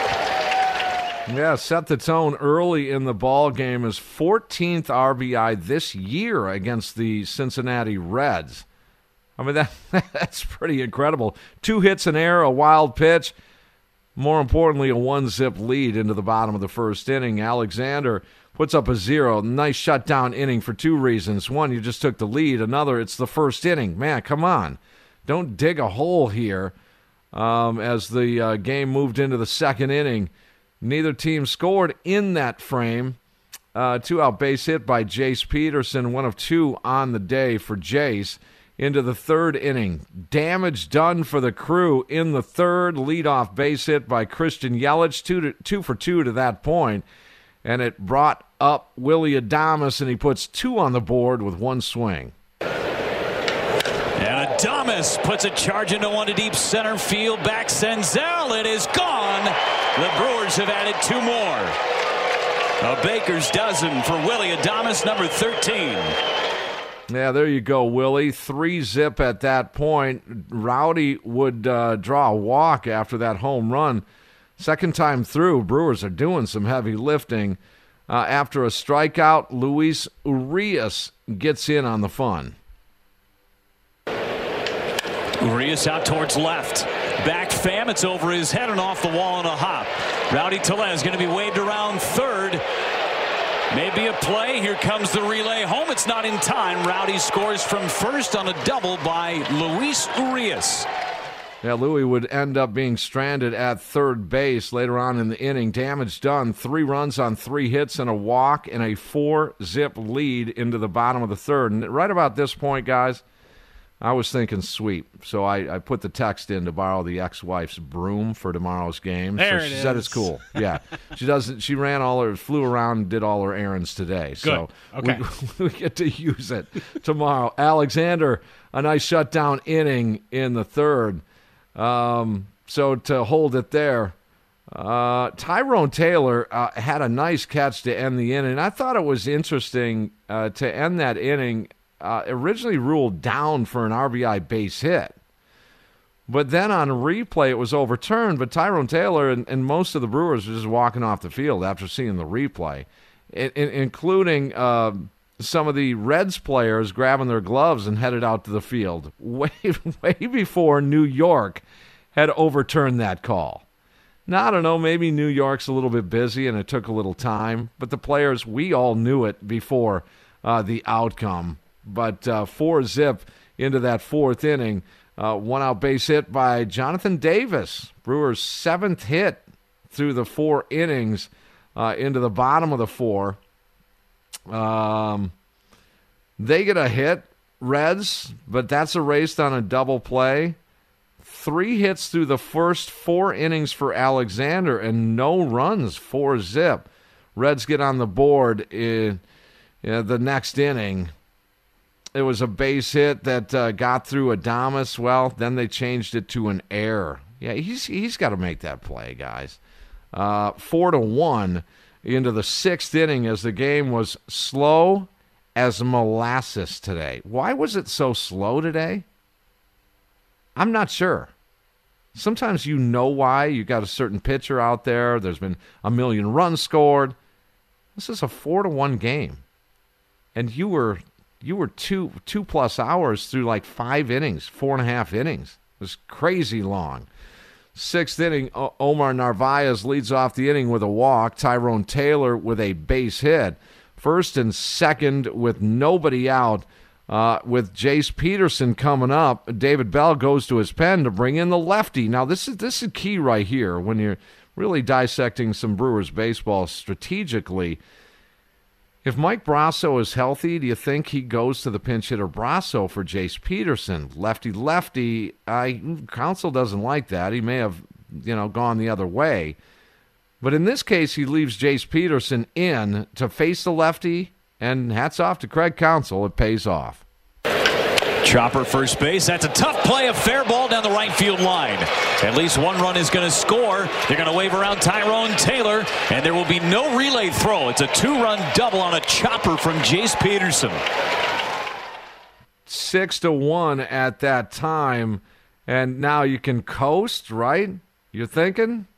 Yeah, set the tone early in the ball game. His 14th RBI this year against the Cincinnati Reds. I mean, that's pretty incredible. 2 hits in air, a wild pitch. More importantly, a 1-zip lead into the bottom of the first inning. Alexander puts up a 0. Nice shutdown inning for 2 reasons. One, you just took the lead. Another, it's the first inning. Man, come on. Don't dig a hole here. As the game moved into the second inning, neither team scored in that frame. 2-out base hit by Jace Peterson, 1 of 2 on the day for Jace. Into the third inning. Damage done for the Crew in the third. Leadoff base hit by Christian Yelich, 2 for 2 to that point. And it brought up Willy Adames, and he puts 2 on the board with 1 swing. And Adames puts a charge into one to deep center field. Back Senzel. It is gone. The Brewers have added 2 more. A baker's dozen for Willy Adames, number 13. Yeah, there you go, Willie. 3-zip at that point. Rowdy would draw a walk after that home run. Second time through, Brewers are doing some heavy lifting. After a strikeout, Luis Urias gets in on the fun. Urias out towards left. Back Pham, it's over his head and off the wall on a hop. Rowdy Tellez going to be waved around third. Maybe a play. Here comes the relay home. It's not in time. Rowdy scores from first on a double by Luis Urias. Yeah, Louis would end up being stranded at third base later on in the inning. Damage done. 3 runs on 3 hits and a walk and a 4-zip lead into the bottom of the third. And right about this point, guys, I was thinking sweep. So I put the text in to borrow the ex-wife's broom for tomorrow's game. There so it she said is. it's cool. Yeah. She flew around and did all her errands today. Good. So Okay. we get to use it tomorrow. Alexander, a nice shutdown inning in the third. So to hold it there, Tyrone Taylor had a nice catch to end the inning. I thought it was interesting to end that inning. Originally ruled down for an RBI base hit. But then on replay, it was overturned. But Tyrone Taylor and most of the Brewers were just walking off the field after seeing the replay, including some of the Reds players grabbing their gloves and headed out to the field way before New York had overturned that call. Now, I don't know, maybe New York's a little bit busy and it took a little time. But the players, we all knew it before the outcome. But 4-zip into that 4th inning. 1-out base hit by Jonathan Davis. Brewers' 7th hit through the 4 innings into the bottom of the 4. They get a hit, Reds, but that's erased on a double play. 3 hits through the first 4 innings for Alexander and no runs, 4-zip. Reds get on the board in the next inning. It was a base hit that got through Adames. Well, then they changed it to an error. Yeah, he's got to make that play, guys. 4-1 into the 6th inning as the game was slow as molasses today. Why was it so slow today? I'm not sure. Sometimes you know why. You got a certain pitcher out there. There's been a million runs scored. This is a 4-1 game. And you were 2+ hours through like 5 innings, 4.5 innings. It was crazy long. 6th inning, Omar Narvaez leads off the inning with a walk. Tyrone Taylor with a base hit. 1st and 2nd with nobody out. With Jace Peterson coming up, David Bell goes to his pen to bring in the lefty. Now, this is key right here when you're really dissecting some Brewers baseball strategically. If Mike Brasso is healthy, do you think he goes to the pinch hitter Brasso for Jace Peterson? Lefty. Counsell doesn't like that. He may have, gone the other way. But in this case, he leaves Jace Peterson in to face the lefty, and hats off to Craig Counsell. It pays off. Chopper first base. That's a tough play. A fair ball down the right field line. At least 1 run is going to score. They're going to wave around Tyrone Taylor, and there will be no relay throw. It's a 2-run double on a chopper from Jace Peterson. 6-1 at that time, and now you can coast, right? You're thinking?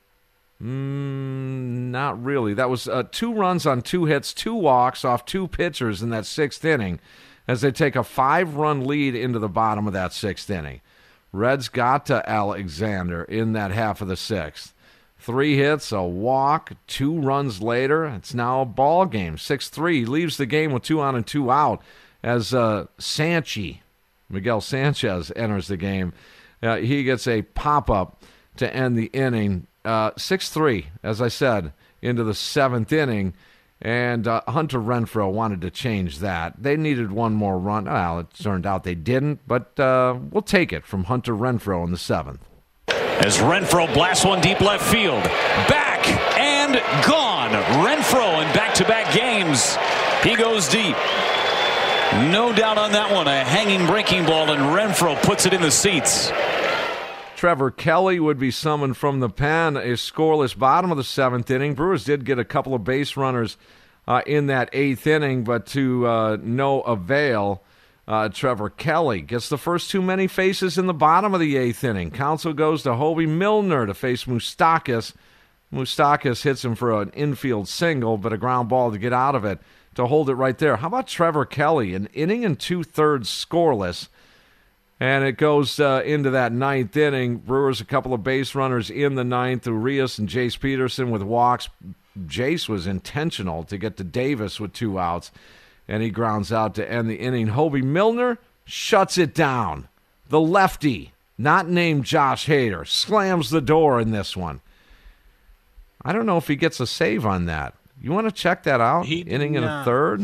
Not really. That was 2 runs on 2 hits, 2 walks off 2 pitchers in that 6th inning as they take a 5-run lead into the bottom of that 6th inning. Reds got to Alexander in that half of the 6th. 3 hits, a walk, 2 runs later. It's now a ball game. 6-3 leaves the game with 2 on and 2 out as Miguel Sanchez enters the game. He gets a pop-up to end the inning. 6-3, as I said, into the 7th inning. And Hunter Renfroe wanted to change that. They needed 1 more run. Well, it turned out they didn't, but we'll take it from Hunter Renfroe in the 7th. As Renfroe blasts one deep left field. Back and gone. Renfroe in back-to-back games. He goes deep. No doubt on that one. A hanging breaking ball, and Renfroe puts it in the seats. Trevor Kelly would be summoned from the pen. A scoreless bottom of the 7th inning. Brewers did get a couple of base runners in that 8th inning, but to no avail. Trevor Kelly gets the first too many faces in the bottom of the 8th inning. Counsell goes to Hobie Milner to face Moustakas. Moustakas hits him for an infield single, but a ground ball to get out of it, to hold it right there. How about Trevor Kelly? An inning and 2/3 scoreless, and it goes into that ninth inning. Brewers a couple of base runners in the ninth. Urias and Jace Peterson with walks. Jace was intentional to get to Davis with 2 outs, and he grounds out to end the inning. Hobie Milner shuts it down. The lefty, not named Josh Hader, slams the door in this one. I don't know if he gets a save on that. You want to check that out? Inning and a third?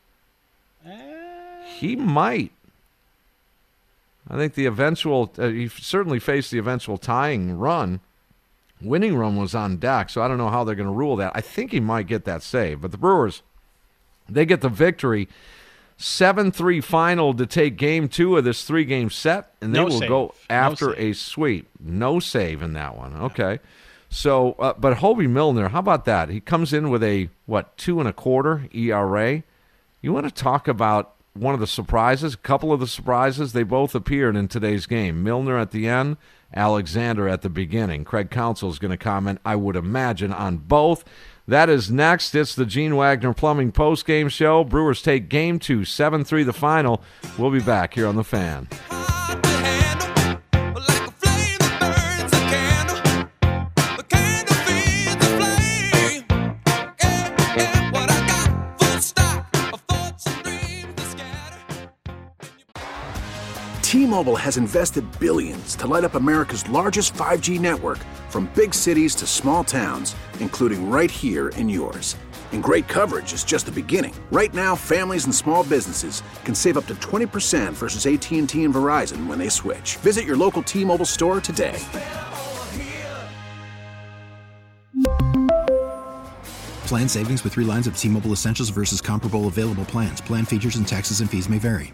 He might. I think the eventual, he certainly faced the eventual tying run. Winning run was on deck, so I don't know how they're going to rule that. I think he might get that save. But the Brewers, they get the victory. 7-3 final to take Game 2 of this 3-game set, and they will go after a sweep. No save in that one. Okay. So, but Hobie Milner, how about that? He comes in with a, 2.25 ERA. You want to talk about one of the surprises, a couple of the surprises? They both appeared in today's game. Milner at the end, Alexander at the beginning. Craig Counsell is going to comment, I would imagine, on both. That is next. It's the Gene Wagner Plumbing postgame show. Brewers take Game 2, 7-3 the final. We'll be back here on The Fan. T-Mobile has invested billions to light up America's largest 5G network, from big cities to small towns, including right here in yours. And great coverage is just the beginning. Right now, families and small businesses can save up to 20% versus AT&T and Verizon when they switch. Visit your local T-Mobile store today. Plan savings with 3 lines of T-Mobile Essentials versus comparable available plans. Plan features and taxes and fees may vary.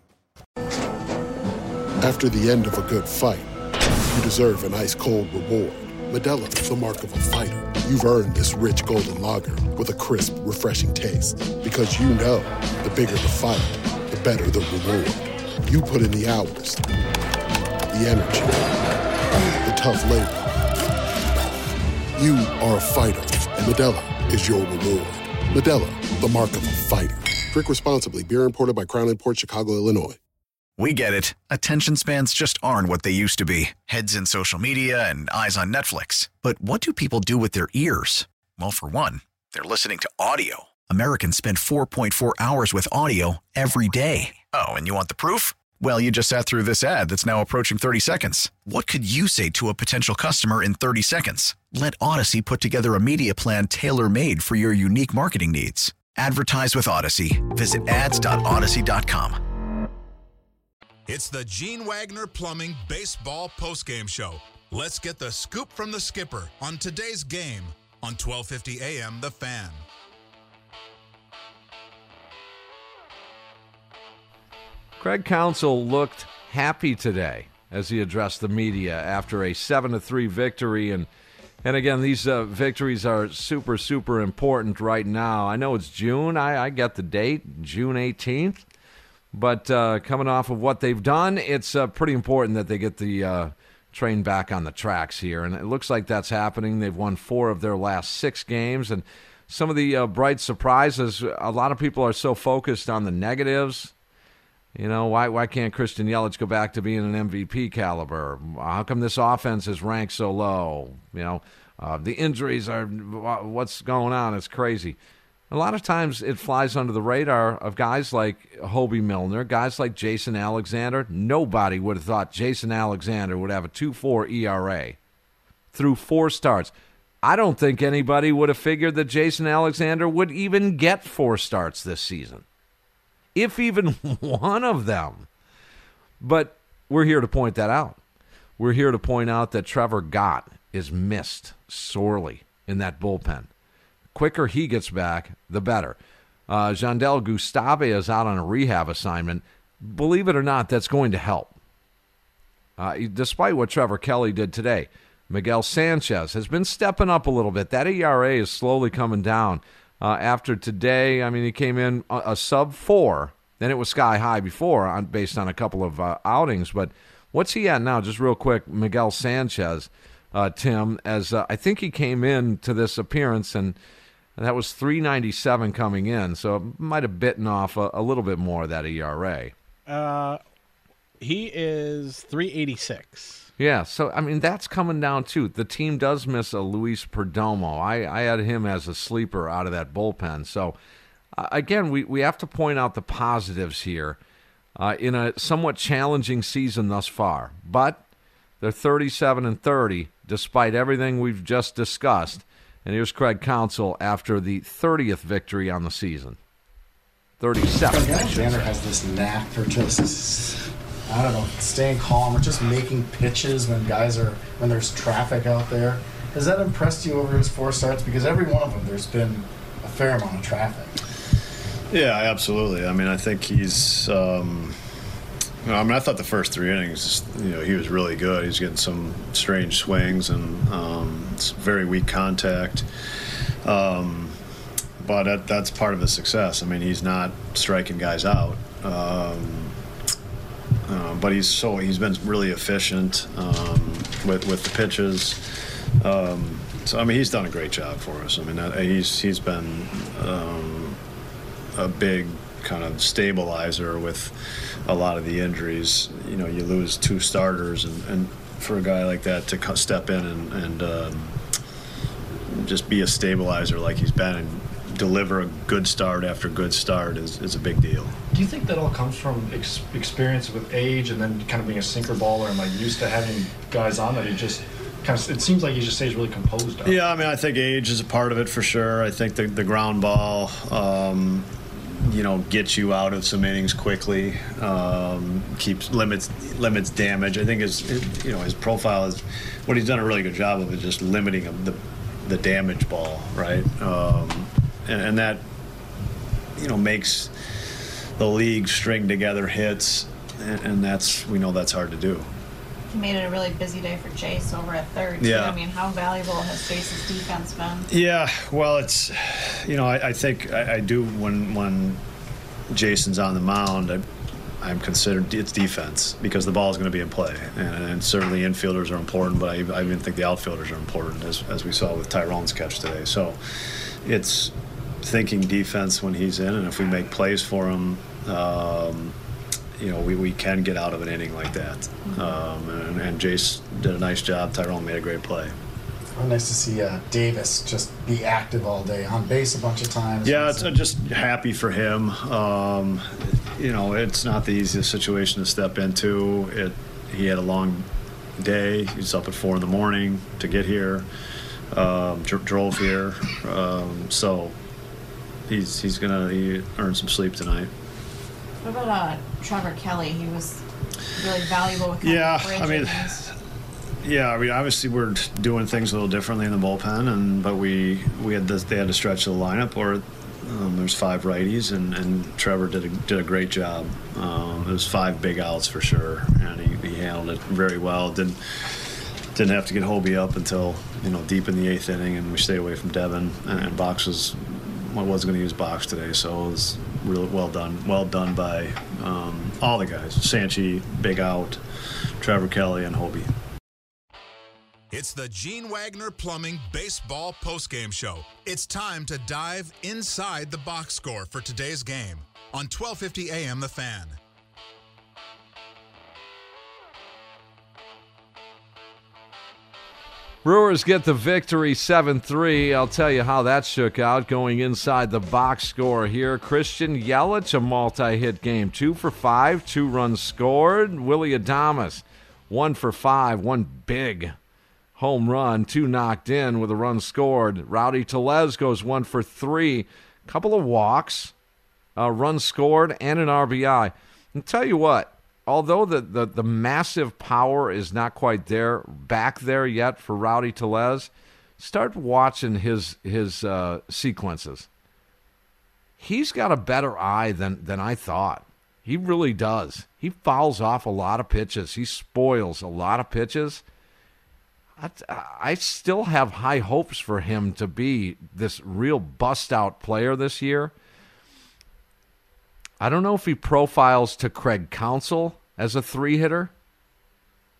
After the end of a good fight, you deserve an ice-cold reward. Modelo is the mark of a fighter. You've earned this rich golden lager with a crisp, refreshing taste. Because you know, the bigger the fight, the better the reward. You put in the hours, the energy, the tough labor. You are a fighter, and Modelo is your reward. Modelo, the mark of a fighter. Drink responsibly. Beer imported by Crown Imports, Chicago, Illinois. We get it. Attention spans just aren't what they used to be. Heads in social media and eyes on Netflix. But what do people do with their ears? Well, for one, they're listening to audio. Americans spend 4.4 hours with audio every day. Oh, and you want the proof? Well, you just sat through this ad that's now approaching 30 seconds. What could you say to a potential customer in 30 seconds? Let Odyssey put together a media plan tailor-made for your unique marketing needs. Advertise with Odyssey. Visit ads.odyssey.com. It's the Gene Wagner Plumbing Baseball Postgame Show. Let's get the scoop from the skipper on today's game on 1250 AM The Fan. Craig Counsell looked happy today as he addressed the media after a 7-3 victory. And again, these victories are super, super important right now. I know it's June. I get the date, June 18th. But coming off of what they've done, it's pretty important that they get the train back on the tracks here. And it looks like that's happening. They've won 4 of their last 6 games. And some of the bright surprises, a lot of people are so focused on the negatives. You know, why can't Christian Yelich go back to being an MVP caliber? How come this offense is ranked so low? You know, the injuries are, what's going on? It's crazy. A lot of times it flies under the radar of guys like Hobie Milner, guys like Jason Alexander. Nobody would have thought Jason Alexander would have a 2.4 ERA through 4 starts. I don't think anybody would have figured that Jason Alexander would even get 4 starts this season, if even one of them. But we're here to point that out. We're here to point out that Trevor Gott is missed sorely in that bullpen. Quicker he gets back, the better. Jandel Gustave is out on a rehab assignment. Believe it or not, that's going to help. Despite what Trevor Kelly did today, Miguel Sanchez has been stepping up a little bit. That ERA is slowly coming down. After today, I mean, he came in a sub-4. Then it was sky high before based on a couple of outings. But what's he at now? Just real quick, Miguel Sanchez. Tim, as I think he came in to this appearance, and that was 3.97 coming in, so it might have bitten off a little bit more of that ERA. He is 3.86. Yeah, so, I mean, that's coming down, too. The team does miss a Luis Perdomo. I had him as a sleeper out of that bullpen. So, again, we have to point out the positives here in a somewhat challenging season thus far. But they're 37-30, despite everything we've just discussed. And here's Craig Counsell after the 30th victory on the season. 37. Alexander has this knack for just, I don't know, staying calm or just making pitches when there's traffic out there. Has that impressed you over his 4 starts? Because every one of them, there's been a fair amount of traffic. Yeah, absolutely. I mean, I think he's. I thought the first 3 innings, he was really good. He's getting some strange swings and it's very weak contact. But that's part of his success. I mean, he's not striking guys out. But he's been really efficient with the pitches. So I mean, he's done a great job for us. I mean, he's been a big kind of stabilizer with a lot of the injuries. You lose 2 starters, and for a guy like that to step in and just be a stabilizer like he's been and deliver a good start after good start is a big deal. Do you think that all comes from experience with age and then kind of being a sinker baller and like used to having guys on that he just kind of, it seems like he just stays really composed on? Yeah, I mean, I think age is a part of it for sure. I think the ground ball gets you out of some innings quickly, limits damage. I think his profile is, what he's done a really good job of is just limiting the damage ball, right? And that makes the league string together hits, and we know that's hard to do. He made it a really busy day for Jace over at third, too. Yeah. I mean, how valuable has Jace's defense been? Yeah, well, it's, I think I do when Jason's on the mound, I'm considered it's defense because the ball is going to be in play. And certainly infielders are important, but I even think the outfielders are important, as we saw with Tyrone's catch today. So it's thinking defense when he's in, and if we make plays for him, we can get out of an inning like that. And Jace did a nice job. Tyrone made a great play. Oh, nice to see Davis just be active all day, on base a bunch of times. Yeah, it's just happy for him. It's not the easiest situation to step into. He had a long day. He's up at 4 a.m. to get here. Drove here. So he earned some sleep tonight. What about Trevor Kelly? He was really valuable with obviously we're doing things a little differently in the bullpen, but they had to stretch the lineup, or there's 5 righties, and Trevor did a great job. It was 5 big outs for sure, and he handled it very well. Didn't have to get Hobie up until deep in the 8th inning, and we stayed away from Devin, and Box was going to use Box today, so it was really well done by all the guys. Sanchi, big out, Trevor Kelly, and Hobie. It's the Gene Wagner Plumbing Baseball Postgame Show. It's time to dive inside the box score for today's game on 1250 AM The Fan. Brewers get the victory 7-3. I'll tell you how that shook out going inside the box score here. Christian Yelich, a multi-hit game. 2 for 5, 2 runs scored. Willy Adames, 1 for 5, 1 big home run, 2 knocked in with a run scored. Rowdy Tellez goes 1 for 3, couple of walks, a run scored, and an RBI. And tell you what, although the massive power is not quite back there yet for Rowdy Tellez, start watching his sequences. He's got a better eye than I thought. He really does. He fouls off a lot of pitches. He spoils a lot of pitches. I still have high hopes for him to be this real bust-out player this year. I don't know if he profiles to Craig Counsell as a 3-hitter.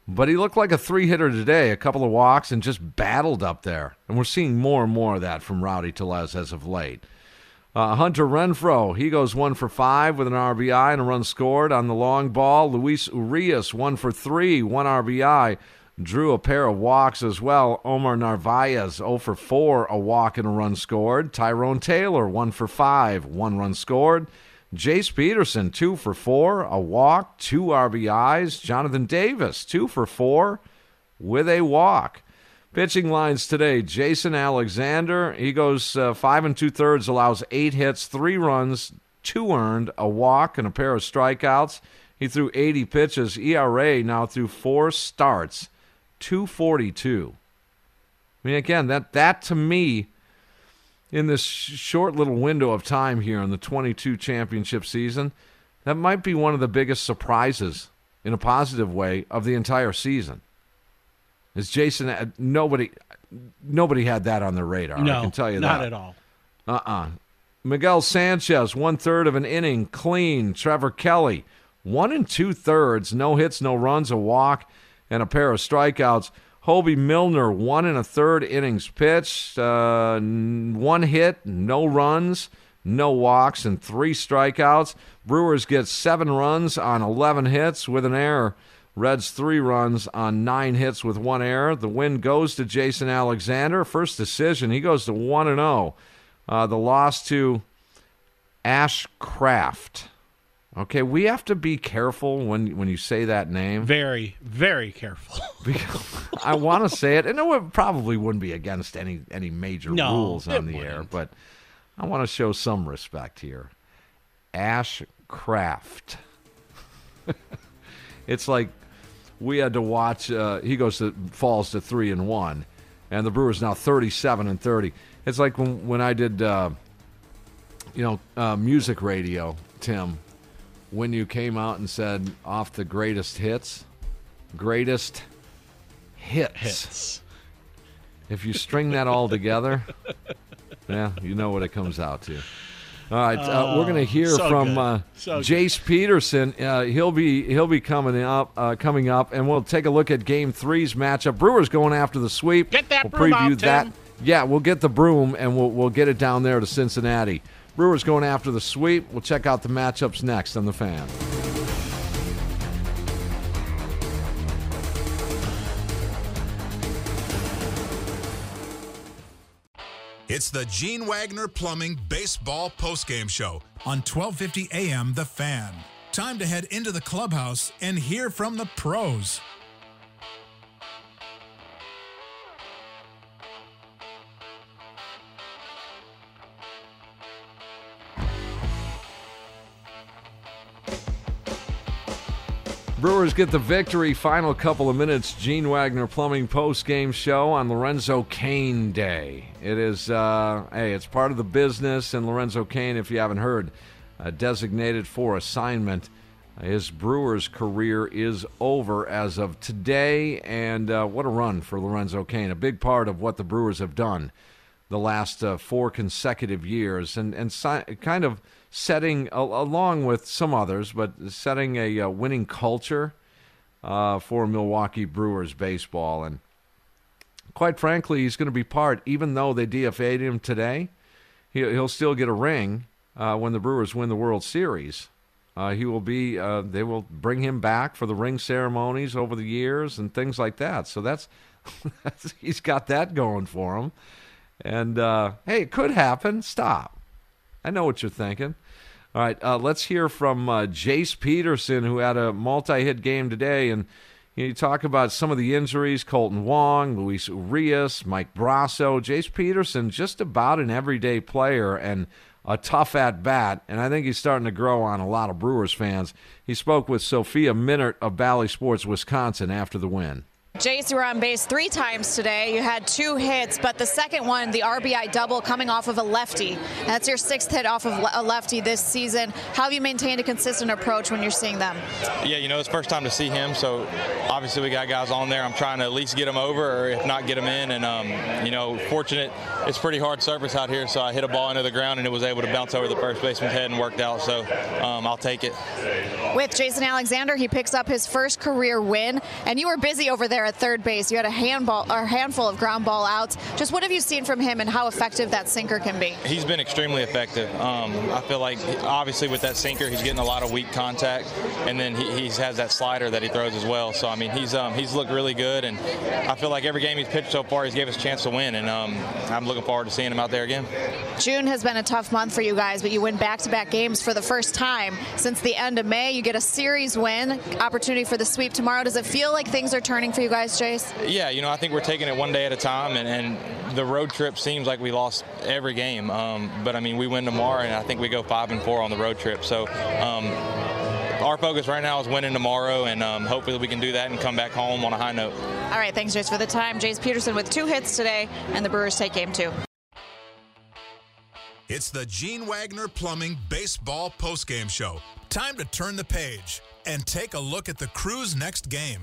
But he looked like a three-hitter today, a couple of walks, and just battled up there. And we're seeing more and more of that from Rowdy Tellez as of late. Hunter Renfroe, he goes 1 for 5 with an RBI and a run scored on the long ball. Luis Urias, 1 for 3, 1 RBI, drew a pair of walks as well. Omar Narvaez, 0 for 4, a walk and a run scored. Tyrone Taylor, 1 for 5, 1 run scored. Jace Peterson, 2 for 4, a walk, 2 RBIs. Jonathan Davis, 2 for 4 with a walk. Pitching lines today, Jason Alexander, he goes 5 2/3, allows 8 hits, 3 runs, 2 earned, a walk, and a pair of strikeouts. He threw 80 pitches. ERA now through 4 starts, 2.42. I mean, again, that to me, in this short little window of time here in the 22 championship season, that might be one of the biggest surprises in a positive way of the entire season. Is Jason, nobody had that on their radar. No, I can tell you not that. at all. Miguel Sanchez, 1/3 of an inning, clean. Trevor Kelly, 1 2/3, no hits, no runs, a walk, and a pair of strikeouts. Hobie Milner, 1 1/3 innings pitched, 1 hit, no runs, no walks, and 3 strikeouts. Brewers get 7 runs on 11 hits with an error. Reds 3 runs on 9 hits with 1 error. The win goes to Jason Alexander. First decision, he goes to 1-0. The loss to Ashcraft. Okay, we have to be careful when you say that name. Very, very careful. I want to say it, and it probably wouldn't be against any major rules on the air, but I want to show some respect here. Ashcraft. It's like we had to watch. He falls to 3-1, and the Brewers now 37-30. It's like when I did, music radio, Tim. When you came out and said off the greatest hits. If you string that all together, yeah, you know what it comes out to. All right, we're going to hear from Jace Peterson. He'll be coming up, and we'll take a look at Game 3's matchup. Brewers going after the sweep. Get that we'll broom preview out, that. Tim. Yeah, we'll get the broom, and we'll get it down there to Cincinnati. Brewers going after the sweep. We'll check out the matchups next on The Fan. It's the Gene Wagner Plumbing Baseball Postgame Show on 1250 AM The Fan. Time to head into the clubhouse and hear from the pros. Brewers get the victory. Final couple of minutes. Gene Wagner Plumbing post-game show on Lorenzo Cain Day. It is, it's part of the business, and Lorenzo Cain, if you haven't heard, designated for assignment. His Brewers career is over as of today, and what a run for Lorenzo Cain. A big part of what the Brewers have done the last 4 consecutive years, and kind of setting, along with some others, but setting a winning culture for Milwaukee Brewers baseball. And quite frankly, he's going to be part, even though they DFA'd him today, he'll still get a ring when the Brewers win the World Series. He will be. They will bring him back for the ring ceremonies over the years and things like that. So that's he's got that going for him. And hey, it could happen. Stop. I know what you're thinking. All right, let's hear from Jace Peterson, who had a multi-hit game today. And you talk about some of the injuries: Colton Wong, Luis Urias, Mike Brasso. Jace Peterson, just about an everyday player and a tough at-bat, and I think he's starting to grow on a lot of Brewers fans. He spoke with Sophia Minert of Bally Sports Wisconsin after the win. Jace, you were on base 3 times today. You had 2 hits, but the second one, the RBI double, coming off of a lefty. And that's your 6th hit off of a lefty this season. How have you maintained a consistent approach when you're seeing them? Yeah, it's first time to see him, so obviously we got guys on there. I'm trying to at least get him over, or if not, get him in. And, fortunate, it's pretty hard surface out here, so I hit a ball into the ground, and it was able to bounce over the first baseman's head and worked out, so I'll take it. With Jason Alexander, he picks up his first career win, and you were busy over there at third base. You had a handful of ground ball outs. Just what have you seen from him and how effective that sinker can be? He's been extremely effective. I feel like obviously with that sinker, he's getting a lot of weak contact, and then he has that slider that he throws as well. So, he's looked really good, and I feel like every game he's pitched so far, he's gave us a chance to win, and I'm looking forward to seeing him out there again. June has been a tough month for you guys, but you win back-to-back games for the first time since the end of May. You get a series win, opportunity for the sweep tomorrow. Does it feel like things are turning for you guys, Jace? Yeah, I think we're taking it one day at a time, and the road trip seems like we lost every game. But we win tomorrow, and I think we go 5-4 on the road trip. So our focus right now is winning tomorrow, and hopefully we can do that and come back home on a high note. All right, thanks, Jace, for the time. Jace Peterson with 2 hits today, and the Brewers take game 2. It's the Gene Wagner Plumbing Baseball Postgame Show. Time to turn the page and take a look at the Crew's next game.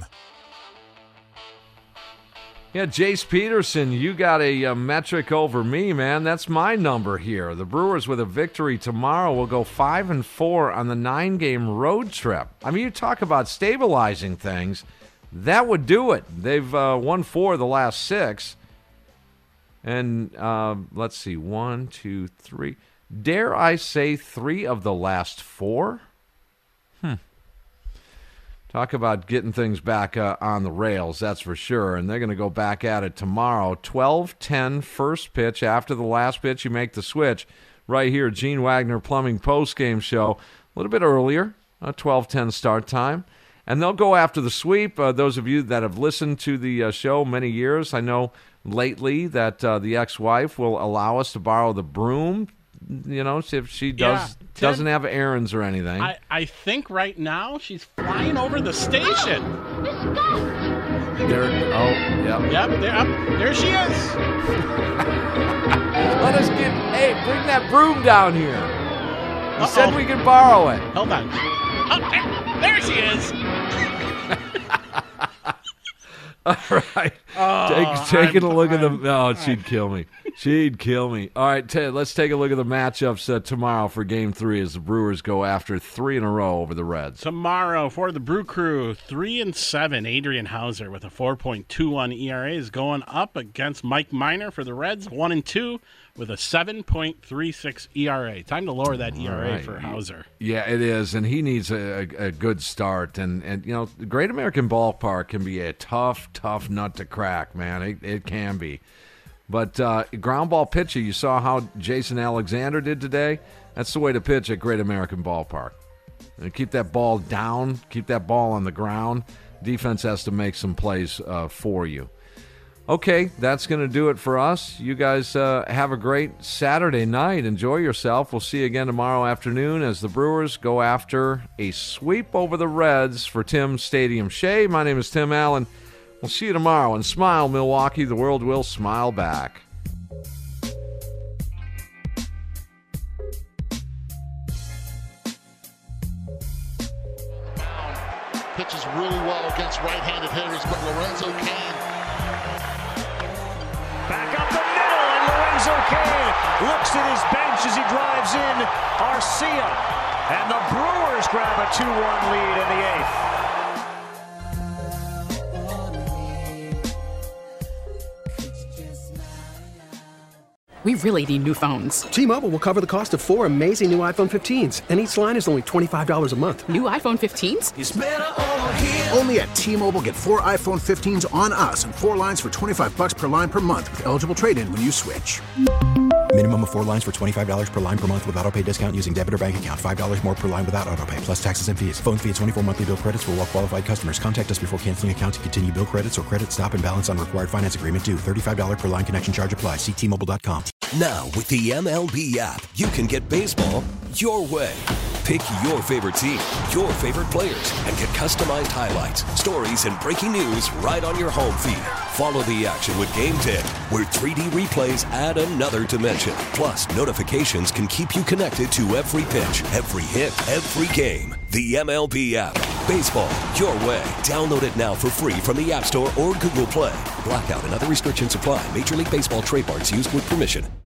Yeah, Jace Peterson, you got a metric over me, man. That's my number here. The Brewers, with a victory tomorrow, will go 5-4 on the 9-game road trip. You talk about stabilizing things. That would do it. They've won 4 of the last 6. And let's see, 1, 2, 3. Dare I say 3 of the last 4? Talk about getting things back on the rails, that's for sure. And they're going to go back at it tomorrow. 12:10 first pitch. After the last pitch, you make the switch. Right here, Gene Wagner Plumbing postgame show. A little bit earlier, 12:10 start time. And they'll go after the sweep. Those of you that have listened to the show many years, I know lately that the ex-wife will allow us to borrow the broom, if she doesn't have errands or anything. I think right now she's flying over the station. There she is. Bring that broom down here. You said we could borrow it. Hold on. There she is. All right. Taking a look at the... Oh, she'd kill me. She'd kill me. All right, Ted, let's take a look at the matchups tomorrow for Game 3 as the Brewers go after 3 in a row over the Reds. Tomorrow for the Brew Crew, 3-7. Adrian Hauser with a 4.21 ERA is going up against Mike Minor for the Reds, 1-2 with a 7.36 ERA. Time to lower that ERA for Hauser. Yeah, it is, and he needs a good start. And the Great American Ballpark can be a tough nut to crack, man. It can be. But ground ball pitcher, you saw how Jason Alexander did today? That's the way to pitch at Great American Ballpark. And keep that ball down, keep that ball on the ground. Defense has to make some plays for you. Okay, that's going to do it for us. You guys have a great Saturday night. Enjoy yourself. We'll see you again tomorrow afternoon as the Brewers go after a sweep over the Reds for Tim Stadium Shea. My name is Tim Allen. We'll see you tomorrow. And smile, Milwaukee. The world will smile back. Pitches really well against right-handed hitters, but Lorenzo Cain. Back up the middle, and Lorenzo Cain looks at his bench as he drives in Arcia. And the Brewers grab a 2-1 lead in the 8th. We really need new phones. T-Mobile will cover the cost of 4 amazing new iPhone 15s, and each line is only $25 a month. New iPhone 15s? It's better over here. Only at T-Mobile, get 4 iPhone 15s on us and 4 lines for $25 per line per month with eligible trade-in when you switch. Minimum of 4 lines for $25 per line per month with autopay discount using debit or bank account. $5 more per line without autopay, plus taxes and fees. Phone fee at 24 monthly bill credits for well-qualified customers. Contact us before canceling account to continue bill credits or credit stop and balance on required finance agreement due. $35 per line connection charge applies. See T-Mobile.com. Now, with the MLB app, you can get baseball your way. Pick your favorite team, your favorite players, and get customized highlights, stories, and breaking news right on your home feed. Follow the action with Game Day, where 3D replays add another dimension. Plus, notifications can keep you connected to every pitch, every hit, every game. The MLB app. Baseball, your way. Download it now for free from the App Store or Google Play. Blackout and other restrictions apply. Major League Baseball trademarks used with permission.